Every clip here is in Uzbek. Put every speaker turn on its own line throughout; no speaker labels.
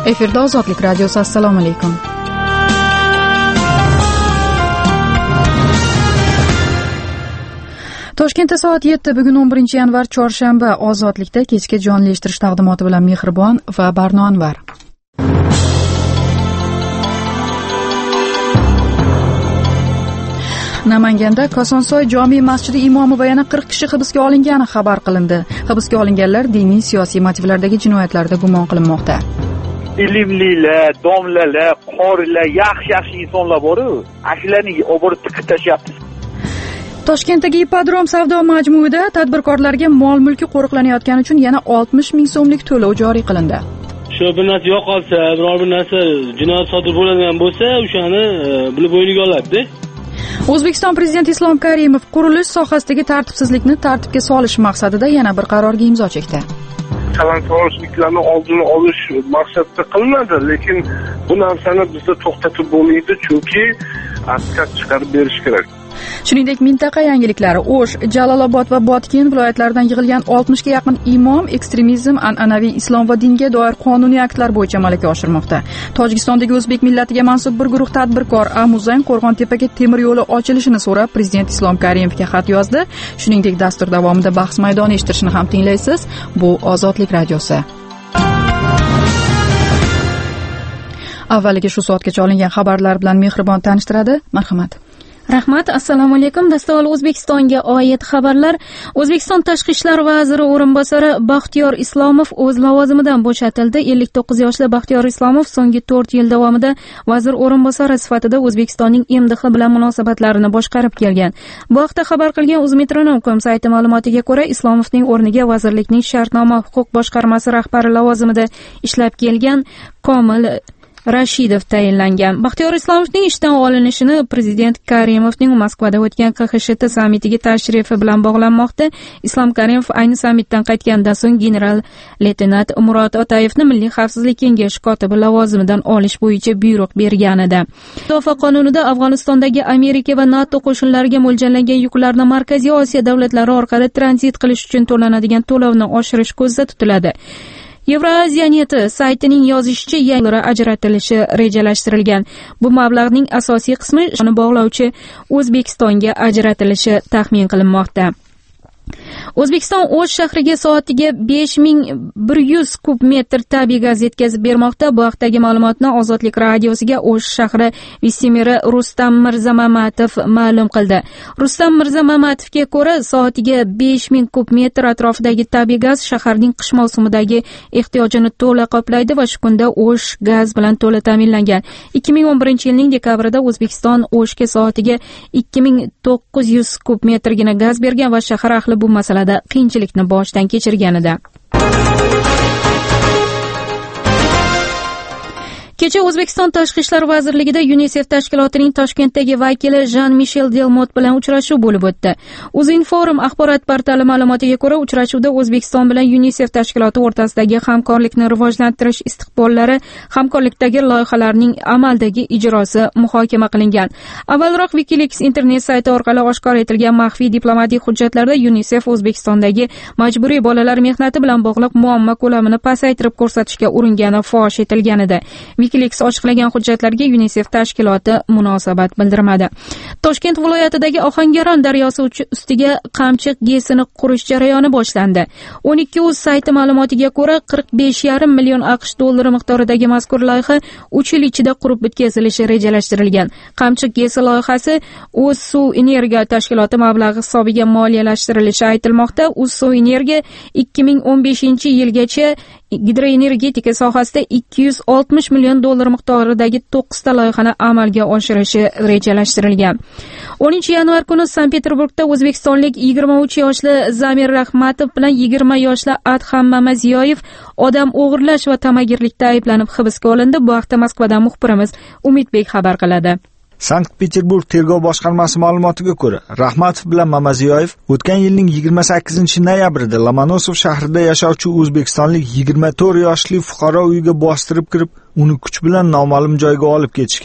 Efirda Ozodlik radiosi. Assalomu alaykum. Toshkentda soat 7, bugun 11-yanvar chorshanba. Ozodlikda kechki jonli eshittirish taqdimoti bilan Mehribon va Barno Anvar. Namanganda Kosonsoy jome masjidi imomi va yana 40 kishi hibsga olingani xabar qilindi. Hibsga olinganlar diniy siyosiy motivlardagi jinoyatlarda gumon qilinmoqda.
Ilmlilar, domlalar, qorilar, yaxshi insonlar bor-ku, ashlarni oborib tiqib tashyapti.
Toshkentdagi Ipodrom savdo majmuida tadbirkorlarga mol-mulki qo'riqlanayotgani uchun yana 60 ming so'mlik to'lov joriy qilindi.
Shu bir narsa yo'qolsa, biror bir narsa jinoyat sodir bo'ladigan bo'lsa, o'shani bilib o'yniga oladi-da.
O'zbekiston Prezidenti Islom Karimov qurilish sohasidagi tartibsizlikni tartibga solish maqsadida yana bir qarorga imzo chekdi.
Talon-torojliklarni oldini olish maqsadida qilinadi, lekin bu narsani bizda to'xtatib bo'lmaydi, chunki askat chiqarib berish kerak.
Shuningdek, mintaqa yangiliklari O'sh, Jalolobod va Botken viloyatlaridan yig'ilgan 60 ga yaqin imom ekstremizm, an'anaviy islom va dinga doir qonuniy aktlar bo'yicha amalga oshirmoqda. Tojikistondagi o'zbek millatiga mansub bir guruh tadbirkor Amuzang Qo'rg'on-Tepaga temir yo'li ochilishini so'rab Prezident Islom Karimovga xat yozdi. Shuningdek, dastur davomida bahs maydoni eshittirishni ham tinglaysiz. Bu Ozodlik radiosi. Avvaliga shu soatgacha olingan xabarlar bilan Mehribon tanishtiradi. Marhamat.
Rahmat, assalomu alaykum. Dastavval O'zbekistonga oid xabarlar. O'zbekiston Tashqi ishlar vaziri o'rinbosari Baxtiyor Islomov o'z lavozimidan bo'shatildi. 59 yoshli Baxtiyor Islomov so'nggi 4 yil davomida vazir o'rinbosari sifatida O'zbekistonning MDH bilan munosabatlarini boshqarib kelgan. Bu haqda xabar qilgan Uzmetronom sayti ma'lumotiga ko'ra, Islomovning o'rniga vazirlikning shartnoma huquq boshqarmasi rahbari lavozimida ishlab kelgan Komil Rashidov tayinlangan. Baxtiyor Islomovning ishdan olinishini Prezident Karimovning Moskvada o'tgan KXSHT sammitiga tashrifi bilan bog'lanmoqda. Islom Karimov ayni sammitdan qaytgandan so'ng general-leytenant Murod Otayevni Milliy xavfsizlik kengashi kotibi lavozimidan olish bo'yicha buyruq bergan edi. Mudofaa qonunida Afg'onistondagi Amerika va NATO qo'shinlariga mo'ljallangan yuklarni Markaziy Osiyo davlatlari orqali tranzit qilish uchun to'lanadigan to'lovni oshirish ko'zda tutiladi. Yevroaziyanet saytining yozishicha, yangi ajratilishi rejalashtirilgan. Bu mablag'ning asosiy qismi uni bog'lovchi O'zbekistonga ajratilishi taxmin qilinmoqda. O'zbekiston O'sh shahriga soatiga 5100 kub metr tabiiy gaz yetkazib bermoqda. Bu haqdagi ma'lumotni Ozodlik radiosiga O'sh shahri vice-meri Rustam Mirzamamatov ma'lum qildi. Rustam Mirzamatovga ko'ra, soatiga 5000 kub metr atrofidagi tabiiy gaz shaharning qish mavsumidagi ehtiyojini to'la qoplaydi va shu kunda O'sh gaz bilan to'la ta'minlangan. 2011-yilning dekabrida O'zbekiston O'shga soatiga 2900 kub metrgina gaz bergan va shahar ahli bu masalada qiyinchilikni boshdan kechirgan edi. Kecha O'zbekiston Tashqi ishlar vazirligida UNICEF tashkilotining Toshkentdagi vakili Jean-Michel Delmot bilan uchrashuv bo'lib o'tdi. Uzinforum axborot portali ma'lumotiga ko'ra, uchrashuvda O'zbekiston bilan UNICEF tashkiloti o'rtasidagi hamkorlikni rivojlantirish istiqbollari, hamkorlikdagi loyihalarning amaldagi ijrosi muhokama qilingan. Avvalroq WikiLeaks internet sayti orqali oshkor etilgan maxfiy diplomatik hujjatlarda UNICEF O'zbekistondagi majburiy bolalar mehnati bilan bog'liq muammo ko'lamini pasaytirib ko'rsatishga uringani fosh etilgan edi. WikiLeaks ochiqlagan hujjatlarga UNICEF tashkiloti munosabat bildirmadi. Toshkent viloyatidagi Ohangaron daryosi ustiga Qamchiq GESini qurish jarayoni boshlandi. 12uz sayti ma'lumotiga ko'ra, 45,5 million AQSh dollari miqdoridagi mazkur loyiha 3 yil ichida qurib bitkazilishi rejalashtirilgan. Qamchiq GESi loyihasi O'zsuv energiya tashkiloti mablag'i hisobiga moliyalashtirilishi aytilmoqda. O'zsuv energiya 2015-yilgacha gidroenergetika sohasida 260 million dollar miqdoridagi 9 ta loyihani amalga oshirishi rejalashtirilgan. 10-yanvar kuni Sankt-Peterburgda o'zbekistonlik 23 yoshli Zamir Rahmatov bilan 20 yoshli Adham Mamaziyoyev odam o'g'irlash va tamagirlikda ayblanib hibsga olindi. Bu haqda Moskvadan muxbirimiz Umidbek xabar qiladi.
Sankt-Peterburg tergov boshqarmasi ma'lumotiga ko'ra, Rahmatov bilan Mamaziyoyev o'tgan yilning 28-noyabrida Lomonosov shahrida yashovchi o'zbekistonlik 24 yoshli fuqaro uyiga bostirib kirib, uni kuch bilan noma'lum joyga olib ketishgan.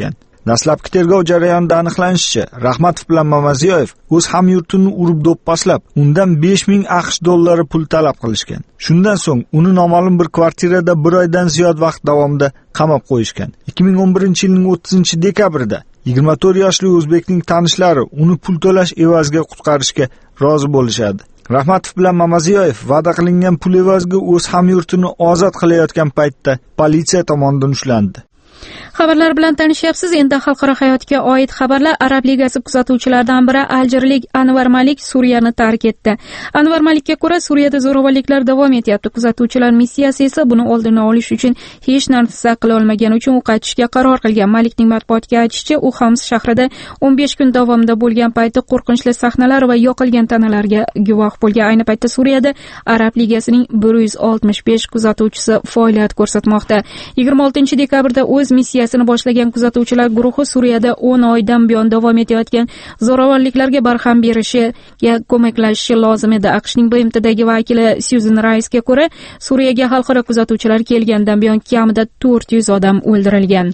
Dastlabki tergov jarayonida aniqlanishicha, Rahmatov bilan Mamaziyoyev o'z hamyurtini urib do'pposlab, undan 5000 AQSh dollari pul talab qilishgan. Shundan so'ng uni noma'lum bir kvartirada 1 oydan ziyod vaqt davomida qamab qo'yishgan. 2011-yilning 30-dekabrida 24 yoshli o'zbekning tanishlari uni pul to'lash evaziga qutqarishga rozi bo'lishadi. Rahmatov bilan Mamaziyoyev va'da qilingan pul evaziga o'z hamyurtini ozod qilayotgan paytda politsiya tomonidan ushlandi.
Xabarlar bilan tanishyapsiz. Endi xalqaro hayotga oid xabarlar. Arab ligasi kuzatuvchilaridan biri aljerlik Anvar Malik Suriyani tark etdi. Anvar Malikka ko'ra, Suriyada zo'ravonliklar davom etyapti. Kuzatuvchilar missiyasi esa buni oldini olish uchun hech narsa qila olmagani uchun u qaytishga qaror qilgan. Malikning matbuotga aytishicha, u Homs shahrida 15 kun davomida bo'lgan paytda qo'rqinchli sahnalar va yoqilgan tanalarga guvoh bo'lgan. Ayni paytda Suriyada Arab ligasining 165 kuzatuvchisi faoliyat ko'rsatmoqda. 26-dekabrda o'z missiyasini boshlagan kuzatuvchilar guruhi Suriyada 10 oydan buyon davom etayotgan zo'ravonliklarga barham berishiga ko'maklashishi lozim edi. AQShning BMTdagi vakili Susan Rice'ga ko'ra, Suriyaga xalqaro kuzatuvchilar kelgandan buyon kamida 400 odam o'ldirilgan.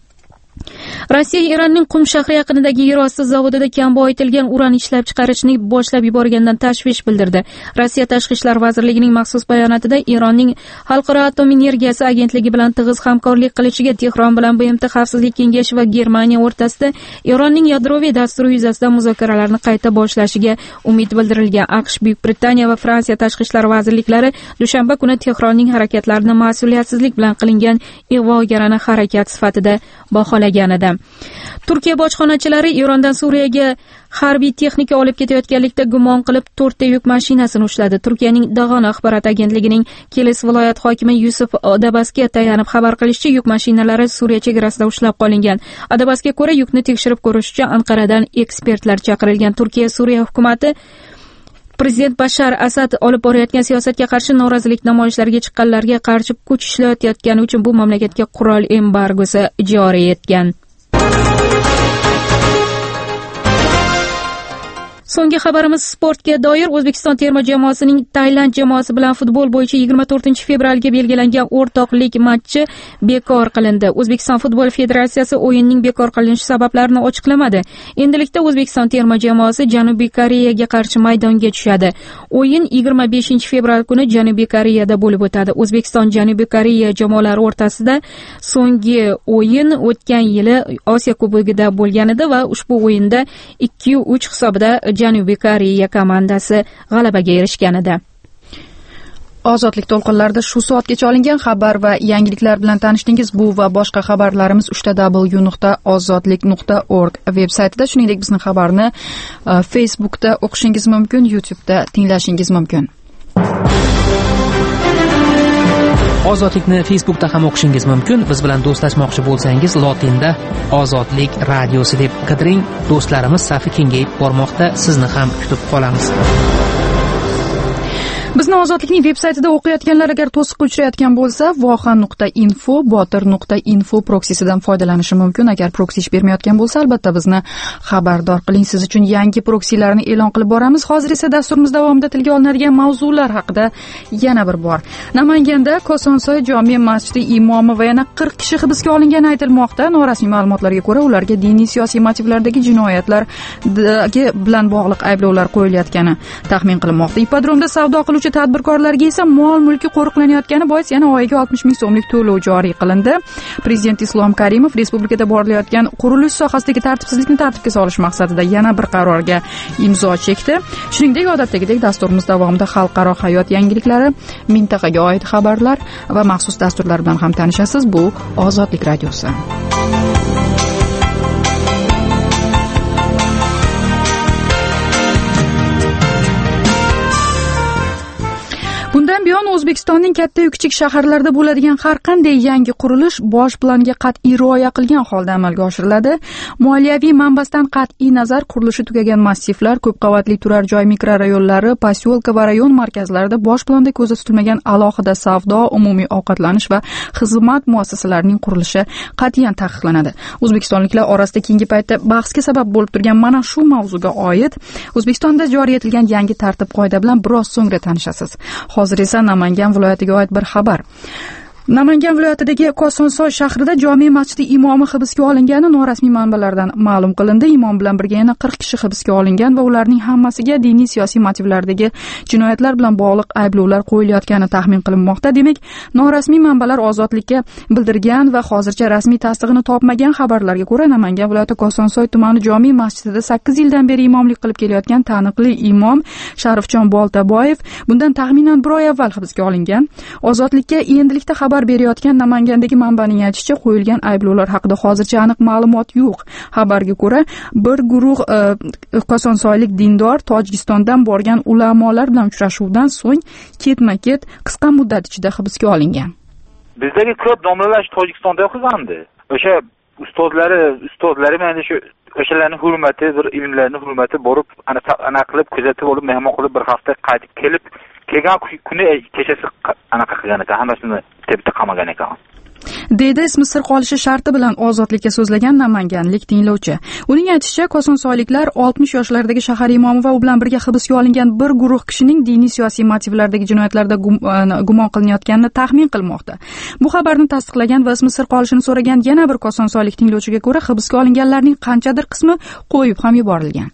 Rossiya Eronning Qum shahri yaqinidagi yer osti zavodida kam boyitilgan uran ishlab chiqarishni boshlab yuborgandan tashvish bildirdi. Rossiya Tashqi ishlar vazirligining maxsus bayonotida Eronning Xalqaro atom energiyasi agentligi bilan tig'iz hamkorlik qilishiga Tehron bilan BMT Xavfsizlik kengashi va Germaniya o'rtasida Eronning yadroviy dasturi yuzasidan muzokaralarni qayta boshlashiga umid bildirilgan. AQSh, Buyuk Britaniya va Fransiya Tashqi ishlar vazirliklari dushanba kuni Tehronning harakatlarini mas'uliyatsizlik bilan qilingan ig'vogarona harakat sifatida baholagan edi. Turkiya bojxonachilari Erondan Suriyaga harbiy texnika olib ketayotganlikda gumon qilib 4 ta yuk mashinasini ushladi. Turkiyaning Dag'on axborot agentligining Kilis viloyat hokimi Yusuf Adabasga tayanib xabar qilishicha, yuk mashinalari Suriya chegarasida ushlab qolingan. Adabasga ko'ra, yukni tekshirib ko'rish uchun Anqaradan ekspertlar chaqirilgan. Turkiya Suriya hukumati Prezident Bashar Asad olib borayotgan siyosatga qarshi norozilik namoyishlariga chiqqanlarga qarshi kuch ishlatayotgani uchun bu mamlakatga qurol embargosi joriy etgan. So'nggi xabarimiz sportga doir. O'zbekiston terma jamoasining Tailand jamoasi bilan futbol bo'yicha 24-fevralga belgilangan o'rtoqlik matchi bekor qilindi. O'zbekiston futbol federatsiyasi o'yinning bekor qilinishi sabablarini ochiqlamadi. Endilikda O'zbekiston terma jamoasi Janubiy Koreyaga qarshi maydonga tushadi. O'yin 25-fevral kuni Janubiy Koreyada bo'lib o'tadi. O'zbekiston Janubiy Koreya jamoalari o'rtasida so'nggi o'yin o'tgan yili Osiyo Kubogida bo'lgan edi va ushbu o'yinda 2-3 hisobida Janubiy Koreya komandasi g'alabaga erishgan edi.
Ozodlik to'lqinlarida shu soatgacha olingan xabar va yangiliklar bilan tanishdingiz. Bu va boshqa xabarlarimiz www.ozodlik.org veb-saytida, shuningdek bizning xabarni Facebookda o'qishingiz mumkin, YouTube'da tinglashingiz mumkin.
Ozodlikni Facebookda ham o'qishingiz mumkin. Biz bilan do'stlashmoqchi bo'lsangiz, lotinda Ozodlik radiosi deb qidiring. Do'stlarimiz safi kengayib bormoqda. Sizni ham kutib qolamiz.
Bizni Ozodlikning veb-saytida o'qiyotganlar agar to'siqqa uchrayotgan bo'lsa, voha.info, botir.info proksisidan foydalanishi mumkin. Agar proksi ish bermayotgan bo'lsa, albatta bizni xabardor qiling. Siz uchun yangi proksilarni e'lon qilib boramiz. Hozir esa dasturimiz davomida tilga olinadigan mavzular haqida yana bir bor. Namanganda Kosonsoy jome masjidi imomi va yana 40 kishi hibsga olingani aytilmoqda. Norasmiy ma'lumotlarga ko'ra, ularga diniy siyosiy motivlardagi jinoyatlar bilan bog'liq ayblovlar qo'yilayotgani taxmin qilinmoqda. Ipodromda savdo qiluvchi tadbirkorlarga esa mol-mulki qo'riqlanayotgani bois yana oyiga 60 ming so'mlik to'lov joriy qilindi. Prezident Islom Karimov respublikada borilayotgan qurilish sohasidagi tartibsizlikni tartibga solish maqsadida yana bir qarorga imzo chekdi. Shuningdek, odatdagidek dasturimiz davomida xalqaro hayot yangiliklari, mintaqaga oid xabarlar va maxsus dasturlar bilan ham tanishasiz. Bu Ozodlik radiosi. Bundan buyon O'zbekistonning katta-yu kichik shaharlarida bo'ladigan har qanday yangi qurilish bosh planga qat'iy rioya qilgan holda amalga oshiriladi. Moliyaviy manbasidan qat'iy nazar qurilishi tugagan massivlar, ko'p qavatli turar joy mikrorayonlari, posyolka va rayon markazlarida bosh planda ko'zda tutilmagan alohida savdo, umumiy ovqatlanish va xizmat muassasalarining qurilishi qat'iyan taqiqlanadi. O'zbekistonliklar orasida keyingi paytda bahsga sabab bo'lib turgan mana shu mavzuga oid O'zbekistonda joriy etilgan yangi tartib-qoida bilan biroz so'ngra tanishasiz. Hozir esa Namangan viloyatiga oid bir xabar. Namangan viloyatidagi Kosonsoy shahrida jome masjidi imomi hibsga olingani norasmiy manbalardan ma'lum qilindi. Imom bilan birga yana 40 kishi hibsga olingan va ularning hammasiga diniy siyosiy motivlardagi jinoyatlar bilan bog'liq ayblovlar qo'yilayotgani taxmin qilinmoqda. Demak, norasmiy manbalar Ozodlikka bildirgan va hozircha rasmiy tasdig'ini topmagan xabarlarga ko'ra, Namangan viloyati Kosonsoy tumani jome masjidida 8 yildan beri imomlik qilib kelayotgan taniqli imom Sharifjon Boltaboyev bundan taxminan 1 oy avval hibsga olingan. Ozodlikka endilikda xabar berayotgan Namangandagi manbaning aytishicha, qo'yilgan ayblovlar haqida hozircha aniq ma'lumot yo'q. Xabarga ko'ra, bir guruh kosonsoylik dindor Tojikistondan borgan ulamolar bilan uchrashuvdan so'ng ketma-ket qisqa muddat ichida hibsga olingan.
Bizdagi ko'p domlalar Tojikistonda o'qigandi. O'sha ustozlari mana shu o'shalarning hurmati, bir ilmlarning hurmati borib, ana qilib kuzatib olib, mehmon qilib bir hafta qaytib kelgan kuni kechasi anaqa qilgan ekan, hammasini tepda qamagan ekan.
Deydi ismi sir qolishi sharti bilan Ozodlikka so'zlagan namanganlik tinglovchi. Uning aytishicha, kosonsoyliklar 60 yoshlardagi shahar imomi va u bilan birga hibsga olingan bir guruh kishining diniy siyosiy motivlardagi jinoyatlarda gumon qilinayotganini taxmin qilmoqda. Bu xabarni tasdiqlagan va ismi sir qolishini so'ragan yana bir kosonsoylik tinglovchiga ko'ra, hibsga olinganlarning qanchadir qismi qo'yib ham yuborilgan.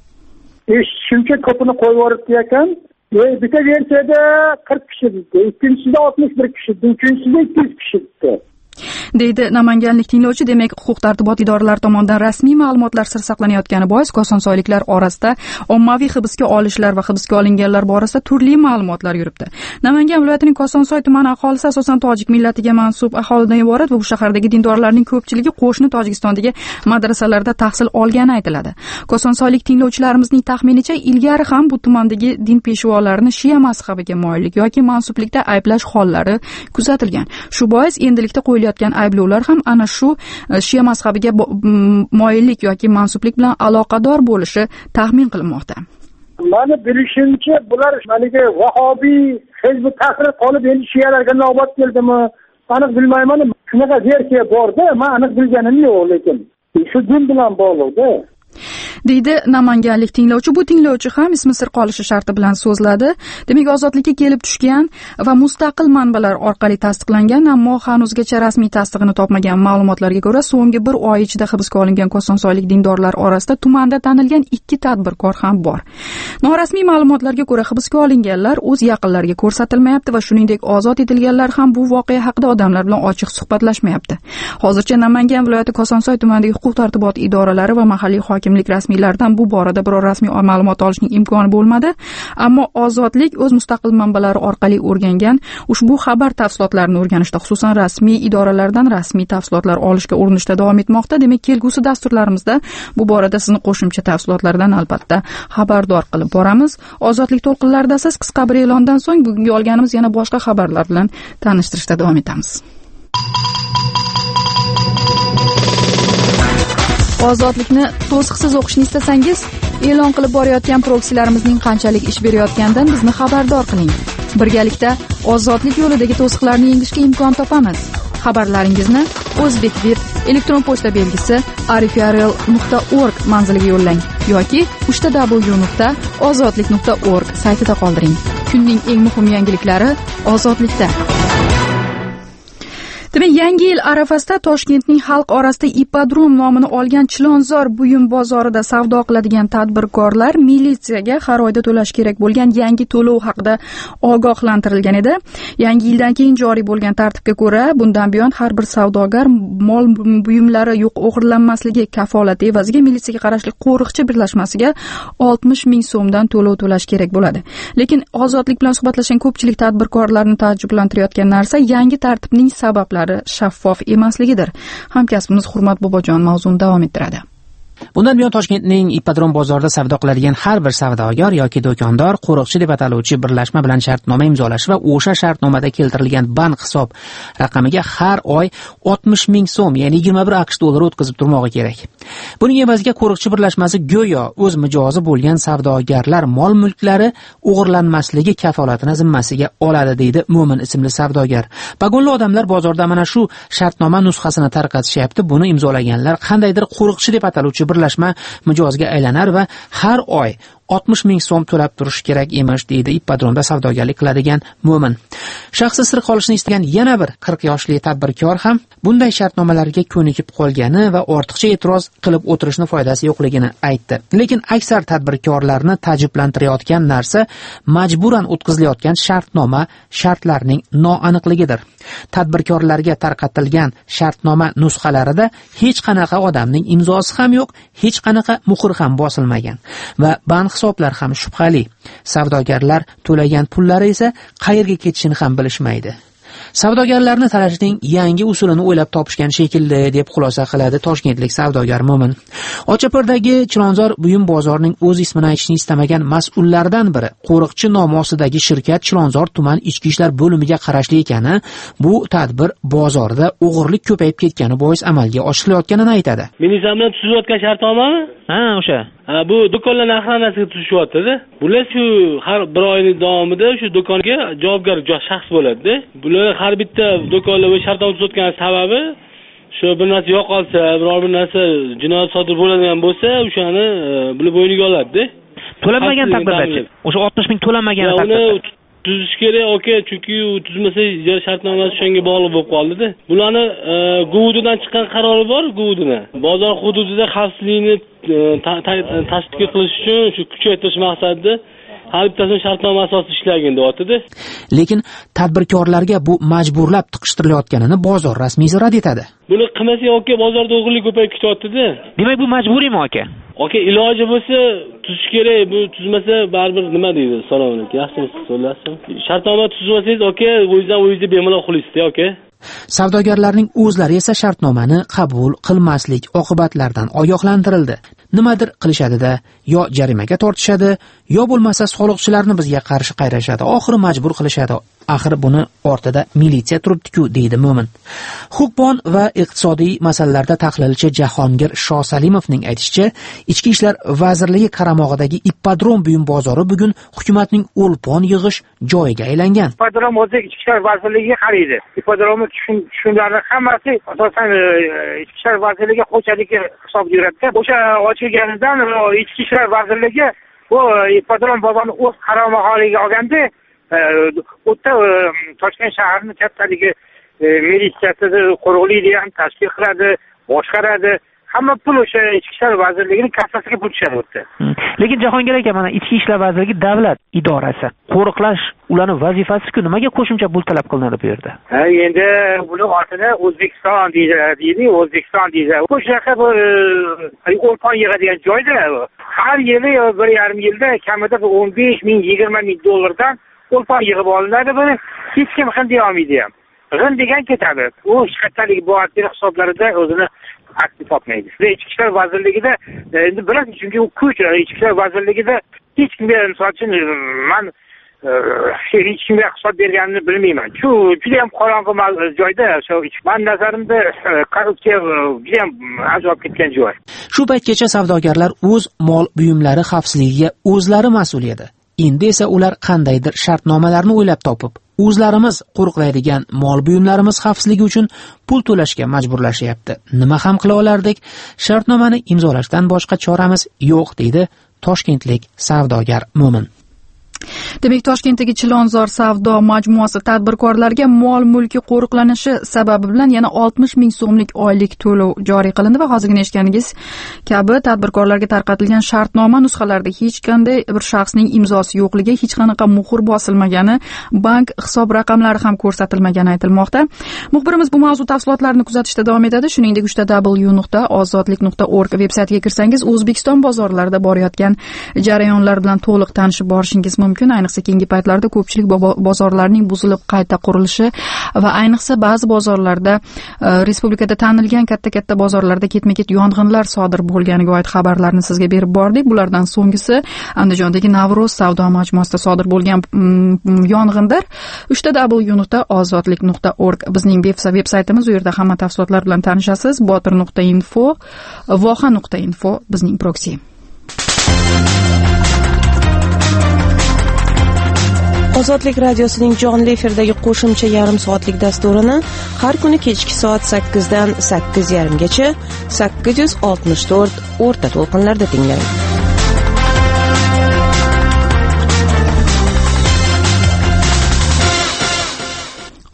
Shuncha ko'pini qo'yib yuboribdi ekan. Bitta versiyada 40 kishi dedi, ikkinchisida 61 kishi, uchinchisida 200 kishi dedi.
Deydi namanganlik tinglovchi. Demak, huquq-tartibot idoralari tomonidan rasmiy ma'lumotlar sir saqlanayotgani bois kosonsoyliklar orasida ommaviy hibsga olishlar va hibsga olinganlar borasida turli ma'lumotlar yuribdi. Namangan viloyatining Kosonsoy tumani aholisi asosan tojik millatiga mansub aholidan iborat va bu shahardagi dindorlarning ko'pchiligi qo'shni Tojikistondagi madrasalarda tahsil olgani aytiladi. Kosonsoylik tinglovchilarimizning taxminicha, ilgari ham bu tumandagi din peshvolarini Shia mazhabiga moyillik yoki mansublikda ayblash hollari kuzatilgan. Shu bois endilikda qo'yilayotgan ayblovlar ham ana shu Shia mazhabiga moyillik yoki mansublik bilan aloqador bo'lishi taxmin qilinmoqda.
Mani bilishimcha, bular malika vahobiy hizbi ta'siri qolib endi shiyalarga navbat keldimi? Aniq bilmayman. Shunaqa versiya bor-da, men aniq bilganim yo'q, lekin shu din bilan bog'liqda.
Deydi namanganlik tinglovchi. Bu tinglovchi ham ismi sir qolishi sharti bilan so'zladi. Demak, Ozodlikka kelib tushgan va mustaqil manbalar orqali tasdiqlangan, ammo hanuzgacha rasmiy tasdig'ini topmagan ma'lumotlarga ko'ra, so'nggi 1 oy ichida hibsga olingan kosonsoylik dindorlar orasida tumanda tanilgan 2 tadbirkor ham bor. Norasmiy ma'lumotlarga ko'ra, hibsga olinganlar o'z yaqinlariga ko'rsatilmayapti va shuningdek ozod etilganlar ham bu voqea haqida odamlar bilan ochiq suhbatlashmayapti. Hozircha Namangan viloyati Kosonsoy tumanidagi huquq-tartibot idoralari va mahalliy hokimlik rasmiylaridan bu borada biror rasmiy ma'lumot olishning imkoni bo'lmadi, ammo Ozodlik o'z mustaqil manbalari orqali o'rgangan ushbu xabar tafsilotlarini o'rganishda, xususan rasmiy idoralardan rasmiy tafsilotlar olishga urinishda davom etmoqda. Demak, kelgusi dasturlarimizda bu borada sizni qo'shimcha tafsilotlardan albatta xabardor qilib boramiz. Ozodlik to'lqinlarida siz qisqa bir e'londan so'ng bugungi olganimiz yana boshqa xabarlar bilan tanishtirishda davom etamiz. Ozodlikni to'siqsiz o'qishni istasangiz, e'lon qilib borayotgan proksilarimizning qanchalik ish berayotganidan bizni xabardor qiling. Birgalikda ozodlik yo'lidagi to'siqlarni yengishga imkon topamiz. Xabarlaringizni O'zbekvir elektron pochta belgisi arifiarel.org manziliga yo'llang yoki www.ozodlik.org saytida qoldiring. Kunning eng muhim yangiliklari Ozodlikda. Demak, Yangi yil arafasida Toshkentning xalq orasida ipodrom nomini olgan Chilonzor buyum bozorida savdo qiladigan tadbirkorlar militsiyaga har oyda to'lash kerak bo'lgan yangi to'lov haqida ogohlantirilgan edi. Yangi yildan keyin joriy bo'lgan tartibga ko'ra, bundan buyon har bir savdogar mol buyumlari o'g'irlanmasligi kafolati evaziga militsiyaga qarashli qo'riqchi birlashmasiga 60 ming so'mdan to'lov to'lash kerak bo'ladi. Lekin Ozodlik bilan suhbatlashgan ko'pchilik tadbirkorlarni taajjublantirayotgan narsa yangi tartibning sabablari shaffof emasligidir. Hamkasbimiz Hurmat Bobojon mavzuni davom ettiradi.
Bundan buyon Toshkentning ipodrom bozorida savdo qiladigan har bir savdogar yoki do'kondor qo'riqchi deb ataluvchi birlashma bilan shartnoma imzolashi va o'sha shartnomada keltirilgan bank hisob raqamiga har oy 60 ming so'm, ya'ni 21 AQSh dollari o'tkazib turmog'i kerak. Buning evaziga qo'riqchi birlashmasi go'yo o'z mijozi bo'lgan savdogarlar mol-mulklari o'g'irlanmasligi kafolatini zimmasiga oladi, deydi Mo'min ismli savdogar. Pagonli odamlar bozorda mana shu shartnoma nusxasini tarqatishyapti. Buni imzolaganlar qandaydir qo'riqchi deb ataluvchi birlashma mijozga aylanar va har oy 60 ming so'm to'lab turish kerak emish, deydi ippodromda savdogarlik qiladigan Mo'min. Shaxsi sir qolishni istagan yana bir 40 yoshli tadbirkor ham bunday shartnomalarga ko'nikib qolgani va ortiqcha e'tiroz qilib o'tirishni foydasi yo'qligini aytdi. Lekin aksar tadbirkorlarni ta'jiblantirayotgan narsa majburan o'tkazilayotgan shartnoma shartlarining noaniqligidir. Tadbirkorlarga tarqatilgan shartnoma nusxalarida hech qanaqa odamning imzosi ham yo'q, hech qanaqa muhr ham bosilmagan va bank hisoblar ham shubhali. Savdogarlar to'lagan pullari esa qayerga ketishini ham bilishmaydi. Savdogarlarni talashning yangi usulini o'ylab topishgan shekilli, deb xulosa qiladi toshkentlik savdogar Mo'min. Ochapardagi Chilonzor buyum bozorining o'z ismini aytishni istamagan mas'ullardan biri Qo'riqchi nomi ostidagi shirkat Chilonzor tuman ichki ishlar bo'limiga qarashli ekani, bu tadbir bozorda o'g'irlik ko'payib ketgani bois amalga oshirilayotganini aytadi.
Militsiya bilan tuzilayotgan shartnomami? Ha, o'sha. Bu do'konlarning aqlanasiga tushishyapti-da. Bular shu har bir oyning davomida shu do'konga javobgar shaxs bo'ladi-da. Bular har bitta do'konlar va shartnoma tuzayotgan sababi shu bir narsa yo'qolsa, biror bir narsa jinoyat sodir bo'ladigan bo'lsa, o'shani bular bo'yniga oladi-da.
To'lanmagan taqdirda, o'sha 60 ming to'lanmagan taqdirda
tuzish kerak, okey, chunki u tuzmasa ijara shartnomasi shunga bog'liq bo'lib qoldi-da. Bularni GUVDdan chiqqan qarori bor, GUVDdan. Bozor hududida xavfsizlikni tashkil qilish uchun shu kuchaytirish maqsadida har bittasini shartnoma asosida ishlagan deyapti-da.
Lekin tadbirkorlarga bu majburlab tiqishtirilayotganini bozor rasmiysi rad etadi.
Buni qilmasa yoki bozorda o'g'irlik ko'payib ketyapti-da.
Demak, bu majburiymi aka?
Aka, iloji bo'lsa tuzish kerak, bu tuzmasa baribir nima deydi? Assalomu alaykum. Yaxshimisiz, so'rasam. Shartnoma tuzmasangiz, aka, o'zingizda bemalol qilasizda, aka.
Savdogarlarning o'zlari esa shartnomani qabul qilmaslik oqibatlaridan ogohlantirildi. Nimadir qilishadi-da, yo jarimaga tortishadi, yo bo'lmasa soliqchilarni bizga qarshi qayrashadi, oxiri majbur qilishadi. Axir buni ortida militsiya turibdi-ku, deydi Mo'min. Huquqbon va iqtisodiy masalalarda tahlilchi Jahongir Shosalimovning aytishicha, Ichki ishlar vazirligi qaramog'idagi ippodrom buyum bozori bugun hukumatning o'lpon yig'ish joyiga aylangan.
Ippodrom o'zi Ichki ishlar vazirligiga qaraydi. Ippodromni tushunlarning hammasi asosan Ichki ishlar vazirligi xo'jaligi hisobida yuradi. O'sha ochilganidan Ichki ishlar vazirligi bu ippodrom bozorini o'z qaramog'iga olganda o'ta Toshkent shahrining kattaligi militsiyasida qo'riqlaydi ham, tashkil qiladi, boshqaradi. Hamma pul o'sha Ichki ishlar vazirligining kassasiga pul tushadi o'tda.
Lekin Jahongir aka, mana Ichki ishlar vazirligi davlat idorasi. Qo'riqlash ularning vazifasi-ku, nimaga qo'shimcha pul talab qilinadi bu yerda?
Endi buni ortida O'zbekiston deydi, O'zbekiston deydi. O'shaqa bir o'lpon yig'adigan joyda har yili 1,5 yilda kamida 15 ming, 20 ming dollardan o'lpon yig'ib olinadi. Buni hech kim ham deya olmaydi ham. G'in degan ketadi. U shtatalik buxgalter hisoblarida o'zini aks topmaydi. Ichki ishlar vazirligida endi bilasiz, chunki u kuch Ichki ishlar vazirligida hech kimga misol uchun men hech kimga hisob berganini bilmayman. Shu juda ham qorong'i joyda, shu men nazarimda qarorga juda ham ajoyib ketgan joy.
Shu paytgacha savdogarlar o'z mol buyumlari xavfsizligiga o'zlari mas'ul edi. Endi esa ular qandaydir shartnomalarni o'ylab topib, o'zlarimiz qo'riqlaydigan mol buyumlarimiz xavfsizligi uchun pul to'lashga majburlashyapti. Nima ham qila olardik? Shartnomani imzolashdan boshqa choramiz yo'q, deydi toshkentlik savdogar Mo'min.
Demak, Toshkentdagi Chilonzor savdo majmuasi tadbirkorlarga mol mulki qo'riqlanishi sababi bilan yana 60 ming so'mlik oylik to'lov joriy qilindi va hozirgina eshitganingiz kabi tadbirkorlarga tarqatilgan shartnoma nusxalarida hech qanday bir shaxsning imzosi yo'qligi, hech qanaqa muhr bosilmagani, bank hisob raqamlari ham ko'rsatilmagani aytilmoqda. Muxbirimiz bu mavzu tafsilotlarini kuzatishda davom etadi. Shuningdek, www.ozodlik.org veb-saytiga kirsangiz O'zbekiston bozorlarida borayotgan jarayonlar bilan to'liq tanishib borishingiz mumkin. Ayniqsa keyingi paytlarda ko'pchilik bozorlarning buzilib qayta qurilishi va ayniqsa ba'zi bozorlarda respublikada tanilgan katta bozorlarda ketma-ket yong'inlar sodir bo'lganiga oid xabarlarni sizga berib bordik. Bulardan so'nggisi Andijondagi Navro'z savdo majmuasida sodir bo'lgan yong'indir. www.ozodlik.org bizning veb-saytimiz, u yerda hamma tafsilotlar bilan tanishasiz. botir.info, voha.info bizning proksi.
Ozodlik radiosining jonli efirdagi qo'shimcha yarim soatlik dasturini har kuni kechki soat 8 dan 8:30 gacha 864 o'rta to'lqinlarda tinglang.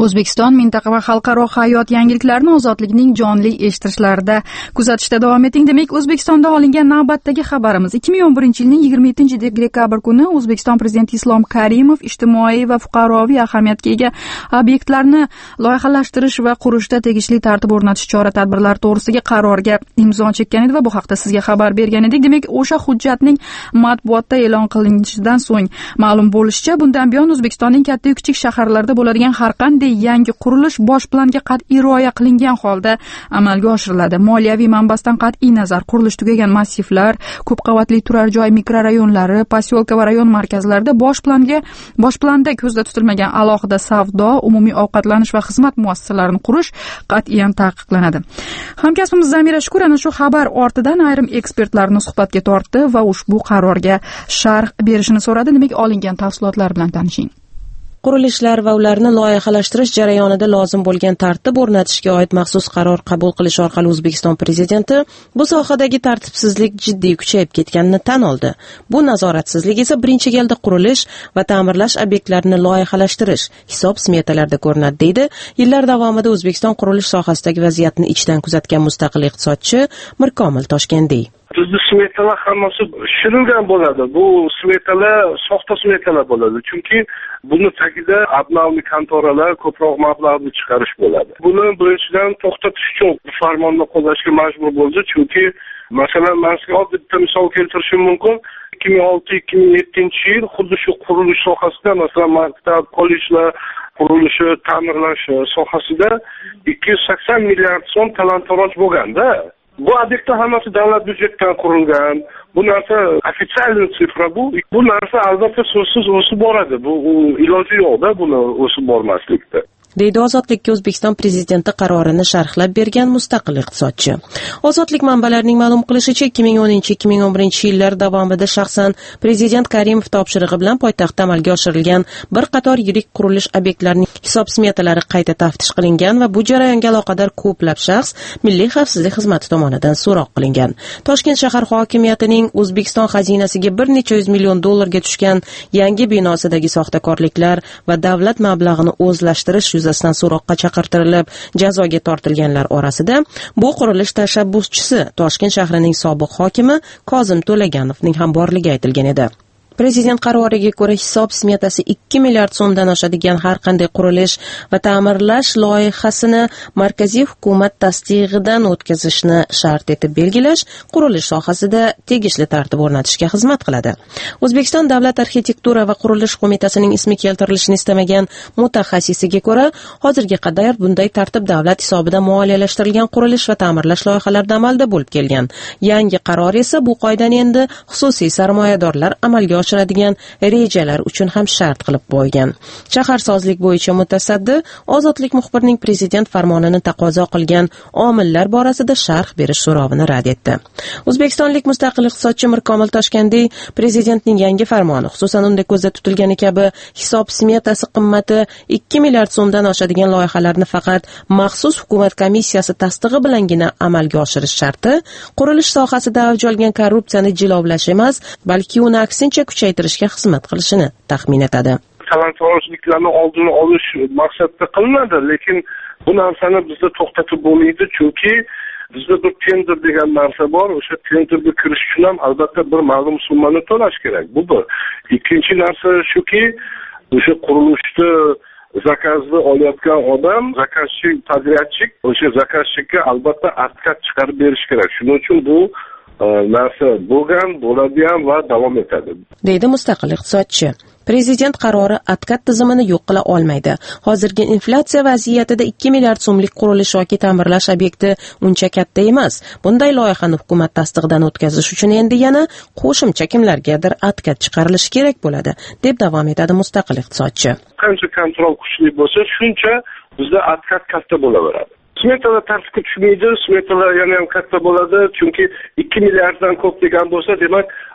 O'zbekiston mintaqa va xalqaro hayot yangiliklarini ozodlikning jonli eshittirishlarida kuzatishda davom eting. Demak, O'zbekistonda olingan navbatdagi xabarimiz 2011-yilning 27-dekabr kuni O'zbekiston prezidenti Islom Karimov ijtimoiy va fuqaroviy ahamiyatga ega obyektlarni loyihalashtirish va qurishda tegishli tartib o'rnatish chora-tadbirlari to'g'risidagi qarorga imzo chekkan edi va bu haqda sizga xabar bergan edik. Demak, o'sha hujjatning matbuotda e'lon qilinishidan so'ng ma'lum bo'lishicha, bundan buyon O'zbekistonning katta yu kichik shaharlarida bo'ladigan har qanday yangi qurilish bosh planga qat'iy rioya qilingan holda amalga oshiriladi. Moliyaviy manbasidan qat'iy nazar qurilish tugagan massivlar, ko'p qavatli turar joy mikrorayonlari, posyolka va rayon markazlarida bosh planda ko'zda tutilmagan alohida savdo, umumiy ovqatlanish va xizmat muassasalarini qurish qat'iyan taqiqlanadi. Hamkasbimiz Zamira Shukur ana shu xabar ortidan ayrim ekspertlarni suhbatga tortdi va ushbu qarorga sharh berishini so'radi. Demak, olingan tafsilotlar bilan tanishing.
Qurilishlar va ularni loyihalashtirish jarayonida lozim bo'lgan tartib o'rnatishga oid maxsus qaror qabul qilish orqali O'zbekiston prezidenti bu sohadagi tartibsizlik jiddiy kuchayib ketganini tan oldi. Bu nazoratsizlik esa birinchi galda qurilish va ta'mirlash obyektlarini loyihalashtirish hisob smetalarida ko'rinadi, deydi yillar davomida O'zbekiston qurilish sohasidagi vaziyatni ichdan kuzatgan mustaqil iqtisodchi Mirkomil Toshkentdiy.
Bizda smetalar hammasi tushirilgan bo'ladi. Bu smetalar soxta smetalar bo'ladi. Chunki buni tagida abnavli kontoralar ko'proq mablag'ni chiqarish bo'ladi. Buni birinchidan to'xtatish uchun farmonni qo'llashga majbur bo'ldi. Chunki masalan, men sizga oddiy bitta misol keltirishim mumkin. 2006-2007 yil xuddi shu qurilish sohasida, masalan, maktab, kollejlar qurilishi, ta'mirlash sohasida 280 milliard so'm talon-toroj bo'lganda, bu obyektlar hammasi davlat byudjetidan qurilgan. Bu narsa ofitsialniy sifra bu. Bu narsa albatta so'zsiz o'sib boradi. Bu iloji yo'qda buni o'sib bormaslikda.
deydi Ozodlikka O'zbekiston prezidenti qarorini sharhlab bergan mustaqil iqtisodchi. Ozodlik manbalarining ma'lum qilishicha, 2010-2011 yillar davomida shaxsan prezident Karimov topshirig'i bilan poytaxtda amalga oshirilgan bir qator yirik qurilish obyektlarining hisob smetalari qayta taftish qilingan va bu jarayonga aloqador ko'plab shaxs Milliy xavfsizlik xizmati tomonidan so'roq qilingan. Toshkent shahar hokimiyatining O'zbekiston xazinasiga bir necha yuz million dollarga tushgan yangi binosidagi soxtakorliklar va davlat mablag'ini o'zlashtirish yuzasidan so'roqqa chaqirtirilib, jazoga tortilganlar orasida bu qurilish tashabbuschisi Toshkent shahrining sobiq hokimi Kozim To'laganovning ham borligi aytilgan edi. Prezident qaroriga ko'ra hisob smetasi 2 milliard so'mdan oshadigan har qanday qurilish va ta'mirlash loyihasini markaziy hukumat tasdig'idan o'tkazishni shart etib belgilash qurilish sohasida tegishli tartib o'rnatishga xizmat qiladi. O'zbekiston Davlat arxitektura va qurilish qo'mitasining ismi keltirilishini istamagan mutaxassisiga ko'ra, hozirga qadar bunday tartib davlat hisobidan moliyalashtirilgan qurilish va ta'mirlash loyihalarida amalda bo'lib kelgan. Yangi qaror esa bu qoidani endi xususiy sarmoyadorlar amalga oshiradigan rejalar uchun ham shart qilib qo'ygan. Shaharsozlik bo'yicha mutasaddi Ozodlik muxbirining prezident farmonini taqozo qilgan omillar borasida sharh berish so'rovini rad etdi. O'zbekistonlik mustaqil iqtisodchi Mirkomil Toshkentdiy prezidentning yangi farmoni, xususan unda ko'zda tutilgani kabi hisob smetasi qimmati 2 milliard so'mdan oshadigan loyihalarni faqat maxsus hukumat komissiyasi tasdig'i bilangina amalga oshirish sharti, qurilish sohasida avj olgan korrupsiyani jilovlash emas, balki uni aksincha kuchaytirishga xizmat qilishini taxmin etadi.
Talon-torojliklarni oldini olish maqsadda qilinadi, lekin bu narsani bizda to'xtatib bo'lmaydi, chunki bizda bir tender degan narsa bor. O'sha tenderga kirish uchun ham albatta bir ma'lum summani to'lash kerak. Bu bir. Ikkinchi narsa shuki, o'sha qurilishni zakazini olayotgan odam, zakazchi, podradyachik, o'sha zakazchikka albatta atkat chiqarib berish kerak. Shuning uchun bu narsa bo'lgan, bo'ladi ham va davom etadi,
deydi mustaqil iqtisodchi. Prezident qarori atkat tizimini yo'q qila olmaydi. Hozirgi inflyatsiya vaziyatida 2 milliard so'mlik qurilish yoki ta'mirlash obyekti uncha katta emas. Bunday loyihani hukumat tasdig'idan o'tkazish uchun endi yana qo'shimcha kimlargadir atkat chiqarilishi kerak bo'ladi, deb davom etadi mustaqil iqtisodchi.
Qancha kontrol kuchli bo'lsa, shuncha bizda atkat katta bo'laveradi. Smetalar tartibga tushmaydi, smetalar yana ham katta bo'ladi, chunki 2 milliarddan ko'p degan bo'lsa, demak,